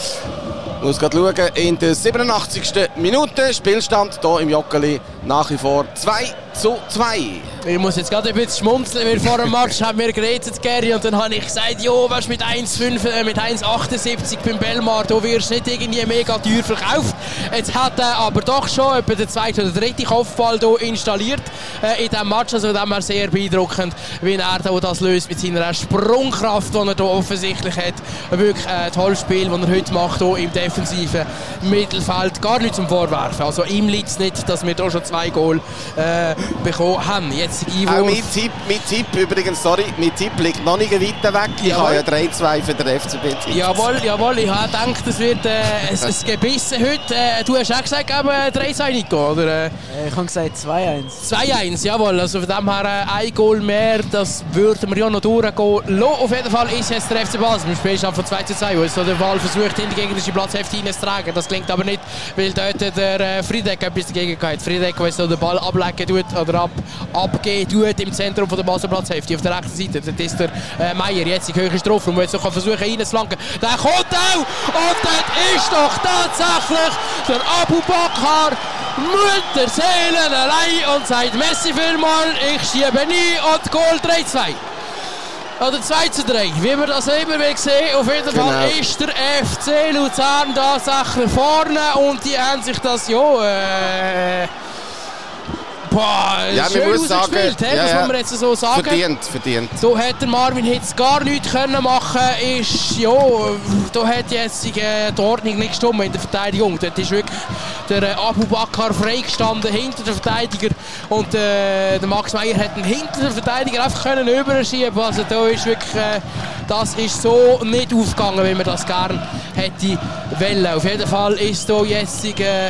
87. Minute. Spielstand hier im Joggeli nach wie vor 2:2. Ich muss jetzt gerade ein bisschen schmunzeln, weil vor dem Match haben wir geredet, Gary, und dann habe ich gesagt, jo, weißt, mit 1,78 beim Pelmar, da wirst du nicht irgendwie mega teuer verkauft. Jetzt hat er aber doch schon etwa den zweiten oder dritten Kopfball hier installiert in diesem Match, also das war sehr beeindruckend, wie er das löst mit seiner Sprungkraft, die er hier offensichtlich hat. Wirklich ein tolles Spiel, das er heute macht, hier im defensiven Mittelfeld. Gar nicht zum Vorwerfen, also ihm liegt es nicht, dass wir hier schon 2 Goal bekommen haben. Jetzt auch mein Tipp übrigens, mein Tipp liegt noch nicht weit weg. Ich habe ja 3-2 für den FCB. Jawohl, ich habe gedacht, es wird ein Gebissen heute. Du hast auch gesagt, 3-2 Nico, oder? Ich habe gesagt 2-1. 2-1, jawohl. Also von dem her ein Goal mehr, das würden wir ja noch durchgehen lassen. Auf jeden Fall ist jetzt der FC Basel im Spielstand von 2:2, wo jetzt so der Ball versucht, in die gegnerische Platzhälfte hineinzutragen. Das klingt aber nicht, weil dort der Friedeck etwas dagegen geht. Friedeck, der so den Ball ablegen tut oder abgeben tut im Zentrum von der Basler Platzhälfte auf der rechten Seite. Das ist der Meier, jetzt in höchsten Strafraum, der jetzt noch versuchen reinzuflanken. Der kommt auch! Und das ist doch tatsächlich der Abu Bakar mit der Seele allein und sagt Messi vielmal, ich schiebe nie und Goal 3:2. Oder 2:3, wie wir das immer sehen. Auf jeden Fall ist der FC Luzern tatsächlich vorne und die haben sich das schön ausgespielt, das muss man jetzt so sagen. Verdient. Da hätte Marvin Hitz gar nichts können machen können. Da hat jetzt die Ordnung nicht gestimmt in der Verteidigung. Dort ist wirklich der Abu Bakar freigestanden hinter den Verteidiger und der Max Meyer hat ihn hinter den Verteidiger einfach können überschieben. Also da ist wirklich, das ist so nicht aufgegangen, wie man das gerne hätte wollen. Auf jeden Fall ist da jetzt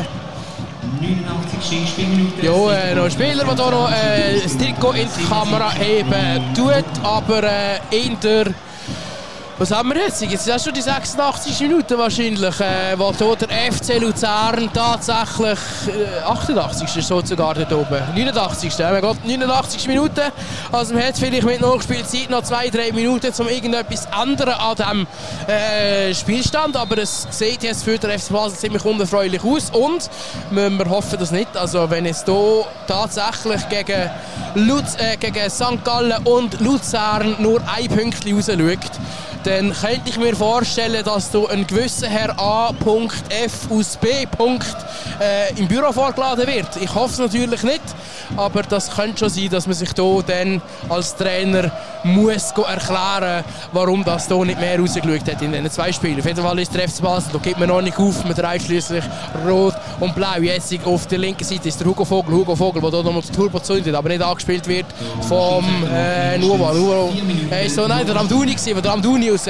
89. Spielminute. Noch ein Spieler, der hier noch das Trikot in die Kamera heben tut, aber in der Was haben wir jetzt? Jetzt ist auch schon die 86 Minuten wahrscheinlich, wo hier der FC Luzern tatsächlich 88. ist sogar dort oben. 89. Wir gehen 89 Minuten. Also man hat vielleicht mit Nachspielzeit noch 2-3 Minuten, um irgendetwas ändern an diesem Spielstand. Aber es sieht jetzt für den FC Basel ziemlich unerfreulich aus. Und wir hoffen das nicht. Also wenn es hier tatsächlich gegen St. Gallen und Luzern nur ein Pünktchen rausschaut, dann könnte ich mir vorstellen, dass da ein gewisser Herr A.F. aus B. Im Büro vorgeladen wird. Ich hoffe es natürlich nicht, aber das könnte schon sein, dass man sich hier dann als Trainer muss erklären, warum das hier nicht mehr rausgeschaut hat in diesen 2 Spielen. Auf jeden Fall ist der FC Basel, da gibt man noch nicht auf, man dreht schliesslich Rot und Blau. Jetzt auf der linken Seite ist der Hugo Vogel, der hier nochmal das Turbo zündet, aber nicht angespielt wird vom Nuva. Der Amdouni war, der Amdouni aus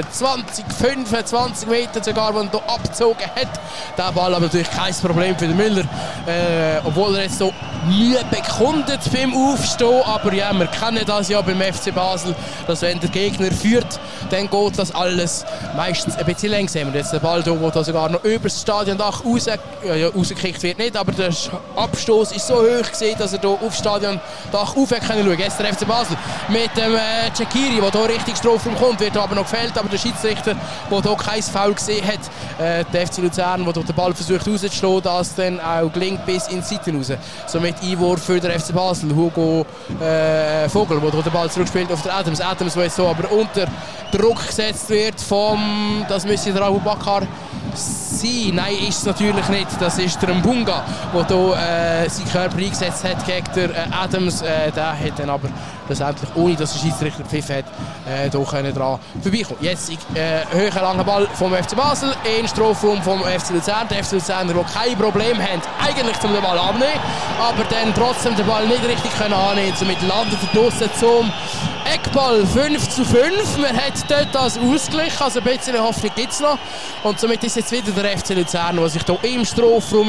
25 Metern sogar, den er hier abgezogen hat. Der Ball aber natürlich kein Problem für den Müller, obwohl er jetzt so Mühe bekundet beim Aufstehen, aber ja, wir kennen das ja beim FC Basel, dass wenn der Gegner führt, dann geht das alles meistens ein bisschen länger. Und jetzt der Ball hier, der sogar noch über das Stadiondach rausgekickt wird, nicht, aber der Abstoß ist so hoch gewesen, dass er hier auf das Stadiondach rauf schauen kann. Jetzt der FC Basel mit dem Chekiri, der hier richtig Strafraum kommt, wird aber noch gefällt, aber der Schiedsrichter, der hier kein Foul gesehen hat, der FC Luzern, der den Ball versucht rauszuschlagen, das dann auch gelingt bis in die Seite raus. Somit Einwurf für den FC Basel, Hugo Vogel, der den Ball zurückspielt auf den Adams, der jetzt so aber unter Druck gesetzt wird vom, das müsste der Abu Bakar sein. Nein, ist es natürlich nicht. Das ist der Mbunga, der hier seinen Körper eingesetzt hat gegen den Adams. Der hat dann aber schlussendlich, ohne dass der Schiedsrichter gepfiffen hat, hier dran vorbeikommen. Jetzt höher langer Ball vom FC Basel in Strafraum vom FC Luzern. Der FC Luzerner, der kein Problem hat, eigentlich zum den Ball abnehmen, aber dann trotzdem den Ball nicht richtig annehmen. Somit landet er draussen zum Eckball 5:5. Man hat dort das ausgeglichen, also ein bisschen Hoffnung gibt es noch. Und somit ist jetzt wieder der FC Luzern, der sich hier im Strafraum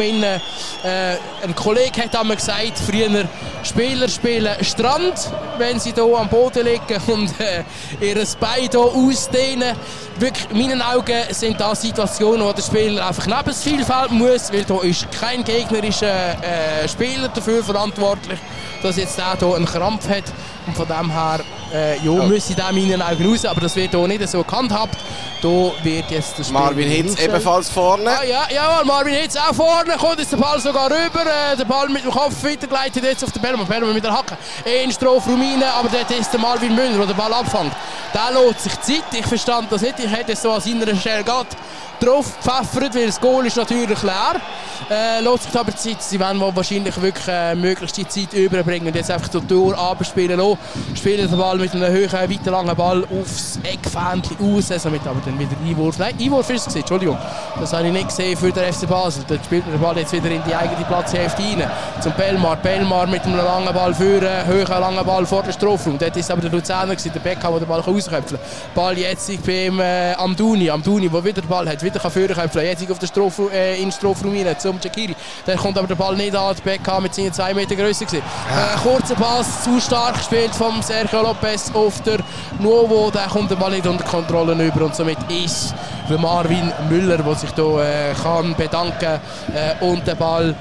ein Kollege hat einmal gesagt, früher Spieler spielen Strand, wenn sie hier am Boden liegen und ihr Bein hier ausdehnen. Wirklich, in meinen Augen sind das Situationen, wo der Spieler einfach neben das Spielfeld muss, weil hier ist kein gegnerischer Spieler dafür verantwortlich, dass jetzt der hier einen Krampf hat. Und von dem her müsste ich in meinen Augen raus, aber das wird hier nicht so gehandhabt. Hier wird jetzt das Spiel Marvin Hitz ebenfalls vorne. Ja, Marvin Hitz auch vorne, kommt jetzt der Ball sogar rüber. Der Ball mit dem Kopf weitergeleitet jetzt auf den Bellmann. Bellmann mit der Hacke in den Strafraum rein, aber dort ist der Marvin Müller, der den Ball abfängt. Der lässt sich Zeit, ich verstand das nicht. Ich hätte es so an seiner Stelle drauf gepfeffert, weil das Goal ist natürlich leer. Lässt sich aber Zeit, sie wollen wahrscheinlich wirklich möglichst die Zeit überbringen und jetzt einfach so durch abspielen lassen. Spielen den Ball mit einem hohen, weiter langen Ball aufs Eckfähnchen raus, somit aber dann wieder Einwurf. Nein, Einwurf ist es gesehen, Entschuldigung. Das habe ich nicht gesehen für den FC Basel. Dort spielt der Ball jetzt wieder in die eigene Platzhälfte rein. Zum Bellmar. Bellmar mit einem langen Ball führen, hohen langen Ball vor der Strafraum. Dort ist aber der Luzerner, der Becker, der den Ball rausköpfen kann. Ball jetzt beim Amdouni, der wieder den Ball hat, wieder kann führen köpfen. Jetzt auf den in den Strafraum rein zum Chekiri. Dann kommt aber der Ball nicht an. Der Becker mit seinen 2 Meter Größe. Kurzer Pass, zu stark gespielt vom Sergio Lopez auf der Nuovo. Der kommt den Ball nicht unter Kontrolle über und somit ist der Marvin Müller, der sich hier kann bedanken und den Ball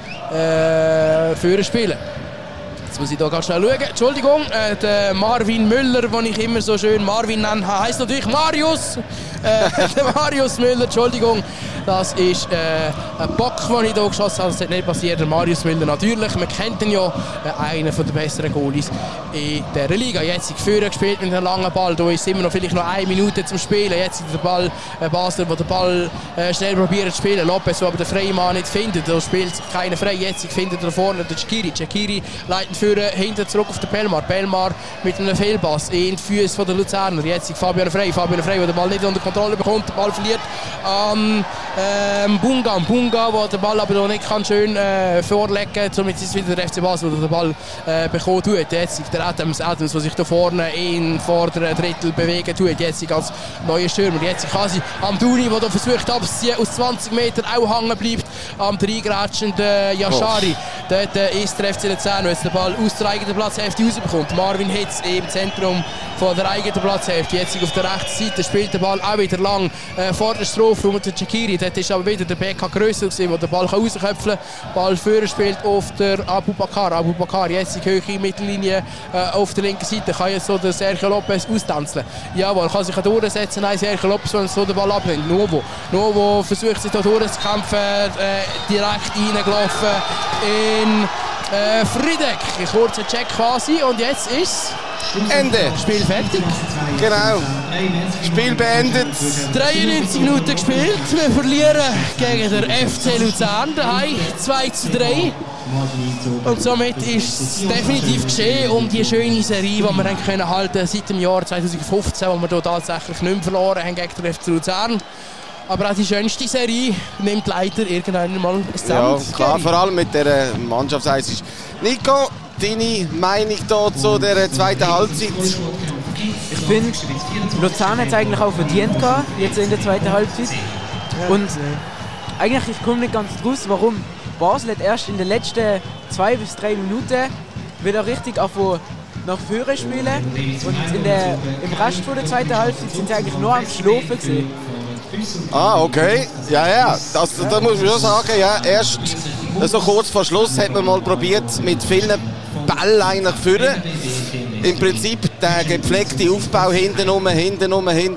führen spielen. Jetzt muss ich hier ganz schnell schauen. Entschuldigung, der Marvin Müller, den ich immer so schön Marvin nenne, heisst natürlich Marius. Der Marius Müller, Entschuldigung. Das ist ein Bock, den ich hier geschossen habe. Das ist nicht passiert. Der Marius Müller natürlich. Man kennt ihn ja. Einer der besseren Goalies in dieser Liga. Jetzt ist vorne gespielt mit einem langen Ball. Da ist immer noch vielleicht noch 1 Minute zum Spielen. Jetzt ist der Ball Basler, der den Ball schnell probiert zu spielen. Lopez, der aber den freien Mann nicht findet. Da spielt keiner frei. Jetzt findet er vorne den Chekiri. Chekiri leitet vorne hinten zurück auf den Bellmar. Bellmar mit einem Fehlpass in die Füße der Luzerner. Jetzt ist Fabian Frey, der den Ball nicht unter Kontrolle bekommt. Den Ball verliert an Mbunga, der den Ball aber noch nicht kann schön vorlegen kann. Somit ist es wieder der FC Basel, der den Ball bekommen tut. Jetzt ist der Adams, der sich da vorne in vorderen Drittel bewegen tut. Jetzt als neuer Stürmer. Jetzt quasi Amdouni, der versucht abzuziehen, aus 20 Metern auch hängen bleibt. Am reingrätschenden Yashari. Dort ist der FC Luzern, jetzt der Ball Ball aus der eigenen Platzhälfte rausbekommt. Marvin Hitz im Zentrum von der eigenen Platzhälfte. Jetzt auf der rechten Seite spielt der Ball auch wieder lang vor der Strafraum der Chakiri. Dort ist aber wieder der BK grösser gewesen, der den Ball rausköpfeln kann. Ball führen spielt auf der Abu Bakar. Abu Bakar jetzt in die Höhe Mittellinie auf der linken Seite. Kann jetzt so der Sergio Lopez austanzeln. Jawohl, kann sich durchsetzen. Nein, Sergio Lopez soll so den Ball abhängen. Novo versucht sich da durchzukämpfen. Direkt reingelaufen in Friedeck. Ein kurzer Check quasi und jetzt ist Ende. Spiel fertig. Genau. Spiel beendet. 93 Minuten gespielt. Wir verlieren gegen den FC Luzern daheim 2:3. Und somit ist es definitiv geschehen um die schöne Serie, die wir halten können seit dem Jahr 2015, wo wir hier tatsächlich nicht mehr verloren haben gegen den FC Luzern. Aber auch die schönste Serie nimmt leider irgendwann mal ein Ende. Ja, klar, vor allem mit der Mannschaftseis. Nico, deine Meinung hier zu der zweiten Halbzeit? Ich finde, Luzern hat es eigentlich auch verdient gehabt, jetzt in der zweiten Halbzeit. Und eigentlich, ich komme nicht ganz raus, warum Basel hat erst in den letzten 2 bis 3 Minuten wieder richtig nach vorne spielen. Und im Rest von der zweiten Halbzeit sind sie eigentlich nur am Schlafen gewesen. Ah, okay. Ja. Das muss man schon sagen. Ja, erst so kurz vor Schluss hat man mal probiert, mit vielen Bällen eigentlich führen. Im Prinzip der gepflegte Aufbau hinten, Mitte,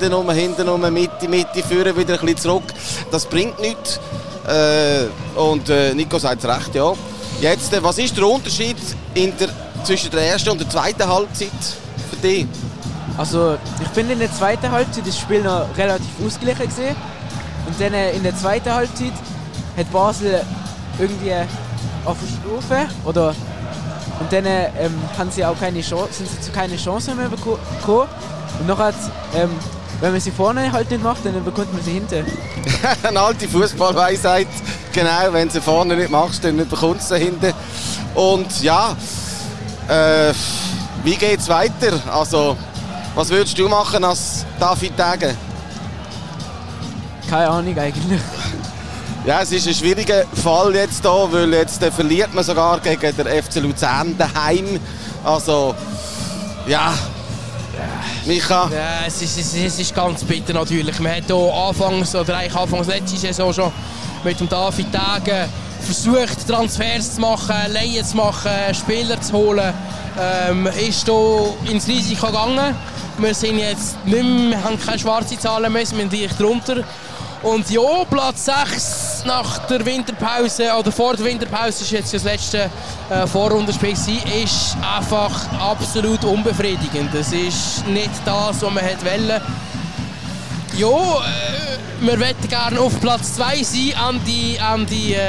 führen, wieder ein bisschen zurück. Das bringt nichts. Und Nico sagt es recht, ja. Jetzt, was ist der Unterschied zwischen der ersten und der zweiten Halbzeit für dich? Also, ich finde in der zweiten Halbzeit das Spiel noch relativ ausgeglichen gesehen. Und dann in der zweiten Halbzeit hat Basel irgendwie aufgestufen oder und dann haben sie auch sind sie zu keine Chance mehr bekommen. Und nachher, wenn man sie vorne halt nicht macht, dann bekommt man sie hinten. Eine alte Fußballweisheit, genau, wenn du sie vorne nicht machst, dann bekommst du sie hinten. Und ja, wie geht es weiter? Also, was würdest du machen als David Degen? Keine Ahnung eigentlich. Ja, es ist ein schwieriger Fall jetzt hier, weil jetzt verliert man sogar gegen den FC Luzern daheim. Also, ja, Micha. Ja, es ist ganz bitter natürlich. Man hat hier anfangs letzte Saison schon mit dem David Degen versucht, Transfers zu machen, Leihen zu machen, Spieler zu holen. Ist hier ins Risiko gegangen. Wir sind jetzt nicht mehr, wir haben keine schwarzen Zahlen mehr, wir sind leicht drunter. Und ja, Platz 6 nach der Winterpause, oder vor der Winterpause ist jetzt das letzte Vorrundenspiel gewesen, ist einfach absolut unbefriedigend. Es ist nicht das, was man wollte. Ja, wir möchten gerne auf Platz 2 sein an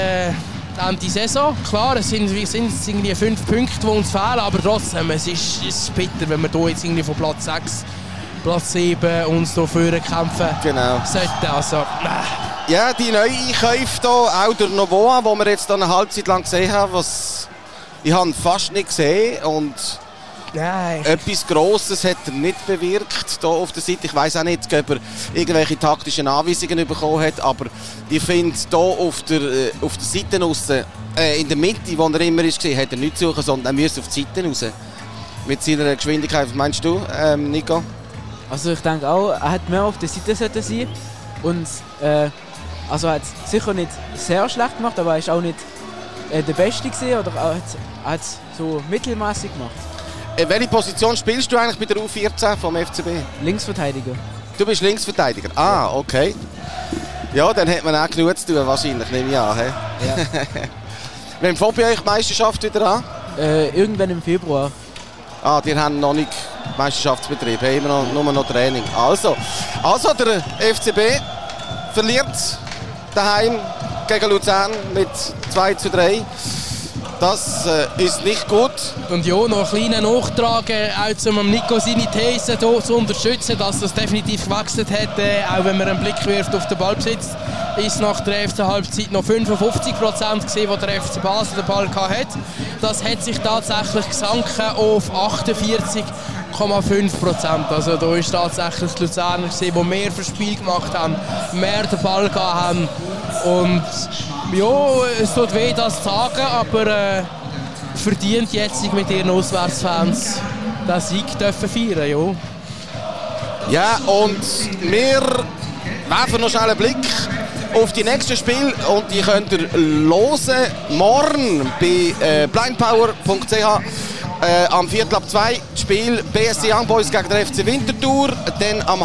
die Saison. Klar, es sind irgendwie 5 Punkte, die uns fehlen, aber trotzdem, es ist bitter, wenn wir hier jetzt irgendwie von Platz 6, Platz 7 uns hier vorne kämpfen sollten. Also, ja, die neuen Einkäufe hier, auch der Novoa, den wir jetzt eine Halbzeit lang gesehen haben, ich habe fast nicht gesehen und nein. Etwas Grosses hat er nicht bewirkt hier auf der Seite. Ich weiss auch nicht, ob er irgendwelche taktischen Anweisungen bekommen hat, aber ich finde hier auf der Seite aussen, in der Mitte, wo er immer war, hat er nichts suchen, sondern er müsste auf die Seite raus. Mit seiner Geschwindigkeit, was meinst du, Nico? Also ich denke auch, er hat mehr auf der Seite sein sollen und also er hat es sicher nicht sehr schlecht gemacht, aber er war auch nicht der Beste gewesen, oder er hat es so mittelmäßig gemacht. Welche Position spielst du eigentlich bei der U14 vom FCB? Linksverteidiger. Du bist Linksverteidiger? Ah, okay. Ja, dann hat man auch genug zu tun, wahrscheinlich, nehme ich an. He? Ja. Wann fängt bei euch die Meisterschaft wieder an? Irgendwann im Februar. Ah, die haben noch nicht Meisterschaftsbetrieb, haben immer nur noch Training. Also der FCB verliert daheim gegen Luzern mit 2:3. Das ist nicht gut. Und ja, noch einen kleinen Nachtrag, auch um Nico seine These hier zu unterstützen, dass das definitiv gewechselt hat, auch wenn man einen Blick wirft auf den Ballbesitz, ist nach der FC Halbzeit noch 55% gesehen, wo der FC Basel den Ball hatte. Das hat sich tatsächlich gesunken auf 48,5%. Also da ist tatsächlich die Luzerner gesehen, die mehr fürs Spiel gemacht haben, mehr den Ball gehabt haben. Und ja, es tut weh, das zu sagen, aber verdient jetzt mit ihren Auswärtsfans den Sieg dürfen feiern, ja. Ja, und wir werfen noch schnell einen Blick auf die nächsten Spiele und die könnt ihr hören morgen bei blindpower.ch am 2:15 das Spiel BSC Young Boys gegen den FC Winterthur, dann am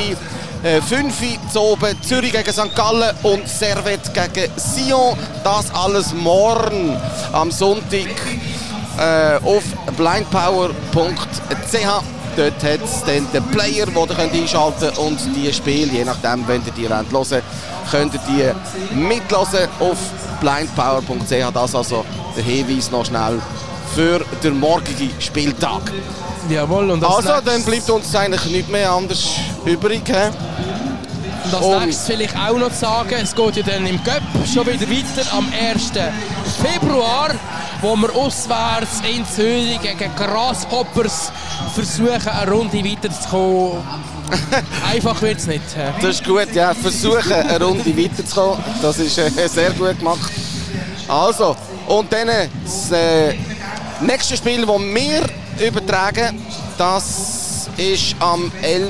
4:30 zu oben Zürich gegen St. Gallen und Servette gegen Sion. Das alles morgen am Sonntag auf blindpower.ch. Dort hat es dann den Player, den ihr einschalten könnt und die Spiele, je nachdem, wenn ihr die hören wollt, könnt ihr die mithören auf blindpower.ch. Das also der Hinweis noch schnell für den morgigen Spieltag. Jawohl, und also, dann bleibt uns eigentlich nichts mehr anders übrig. Und als nächstes vielleicht auch noch zu sagen, es geht ja dann im Cup schon wieder weiter am 1. Februar, wo wir auswärts in Zürich gegen Grasshoppers versuchen, eine Runde weiterzukommen. Einfach wird es nicht. Das ist gut, ja. Versuchen, eine Runde weiterzukommen. Das ist sehr gut gemacht. Also, und dann das nächste Spiel, das wir übertragen, das ist am 11.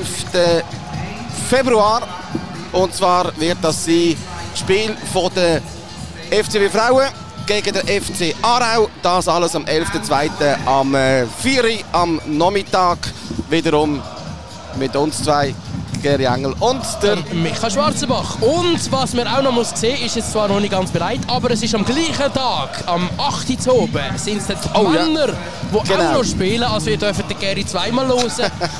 Februar. Und zwar wird das sein Spiel von der FCB Frauen gegen den FC Aarau. Das alles am 11.02. am 4 Uhr am Nachmittag. Wiederum mit uns zwei, Gary Engel und der Michael Schwarzenbach. Und was man auch noch muss sehen, ist jetzt zwar noch nicht ganz bereit, aber es ist am gleichen Tag, am 8. Uhr oben, sind es die Männer, die auch noch spielen. Also ihr dürft den Gary zweimal hören.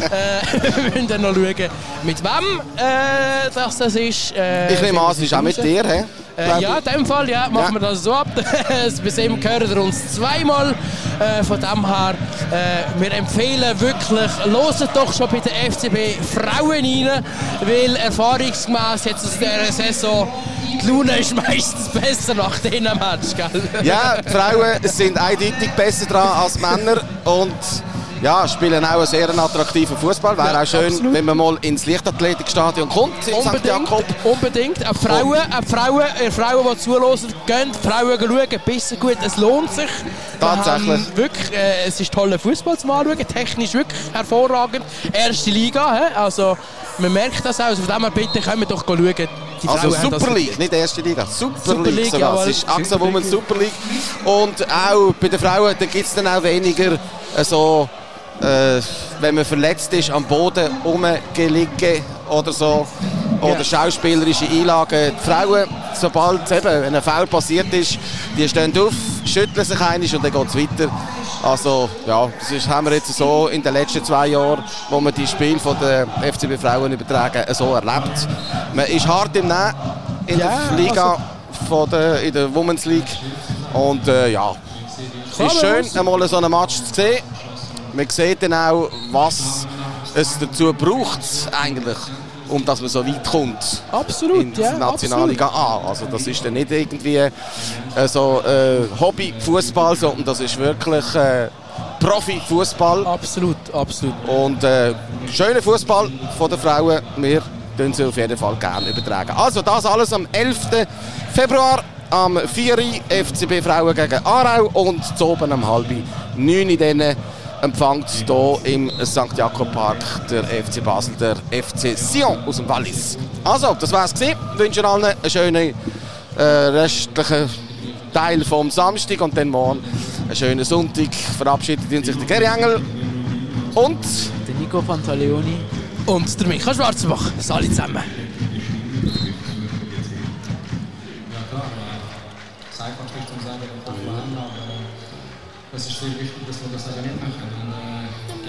Wir müssen dann noch schauen, mit wem das ist. Ich nehme an, es ist auch mit dir, he? Ja, in dem Fall machen wir das so ab. Bis eben hören wir uns zweimal. Von dem her, wir empfehlen wirklich, hört doch schon bei den FCB Frauen rein, weil erfahrungsgemäß jetzt aus dieser Saison die Laune ist meistens besser nach diesen Match. Gell? Ja, die Frauen sind eindeutig besser dran als Männer und ja, spielen auch einen sehr attraktiven Fußball. Wäre auch schön, absolut, wenn man mal ins Leichtathletikstadion kommt, in St. Jakob. Unbedingt. Frauen, die zuhören, gehen die Frauen schauen. Bisschen gut, es lohnt sich. Tatsächlich. Wirklich, es ist toller Fußball zum Anschauen. Technisch wirklich hervorragend. Erste Liga, also man merkt das auch. Also von dem her bitte können wir doch schauen. Die also Frauen Super League, nicht Erste Liga. Super League sogar. Es ist AXA Women's Super League. Und auch bei den Frauen gibt es dann auch weniger so, wenn man verletzt ist, am Boden rumgelegen oder so. Oder schauspielerische Einlagen. Die Frauen, sobald eben ein Foul passiert ist, die stehen auf, schütteln sich einmal und dann geht es weiter. Also ja, das haben wir jetzt so in den letzten 2 Jahren, wo wir die Spiele von den FCB Frauen übertragen, so erlebt. Man ist hart im Nehmen in der Liga, in der Women's League. Und ja, es ist schön, einmal so einen Match zu sehen. Man sieht dann auch, was es dazu braucht, eigentlich, um dass man so weit kommt. Absolut, in die Nationalliga A. Also das ist dann nicht irgendwie so Hobby-Fußball, sondern das ist wirklich Profi-Fußball. Absolut, absolut. Und schöner Fußball von den Frauen. Wir tun sie auf jeden Fall gerne übertragen. Also das alles am 11. Februar. Am 4 Uhr FCB Frauen gegen Aarau und zu oben am 8:30 Uhr dann empfängt hier im St. Jakob Park der FC Basel, der FC Sion aus dem Wallis. Also, das war's gewesen. Ich wünsche allen einen schönen restlichen Teil vom Samstag und dann morgen einen schönen Sonntag. Verabschiedet sich der Gary Engel und der Nico Pantaleoni und der Michael Schwarzenbach. Alle zusammen. Es ist viel wichtig, dass wir das aber nicht machen. Und,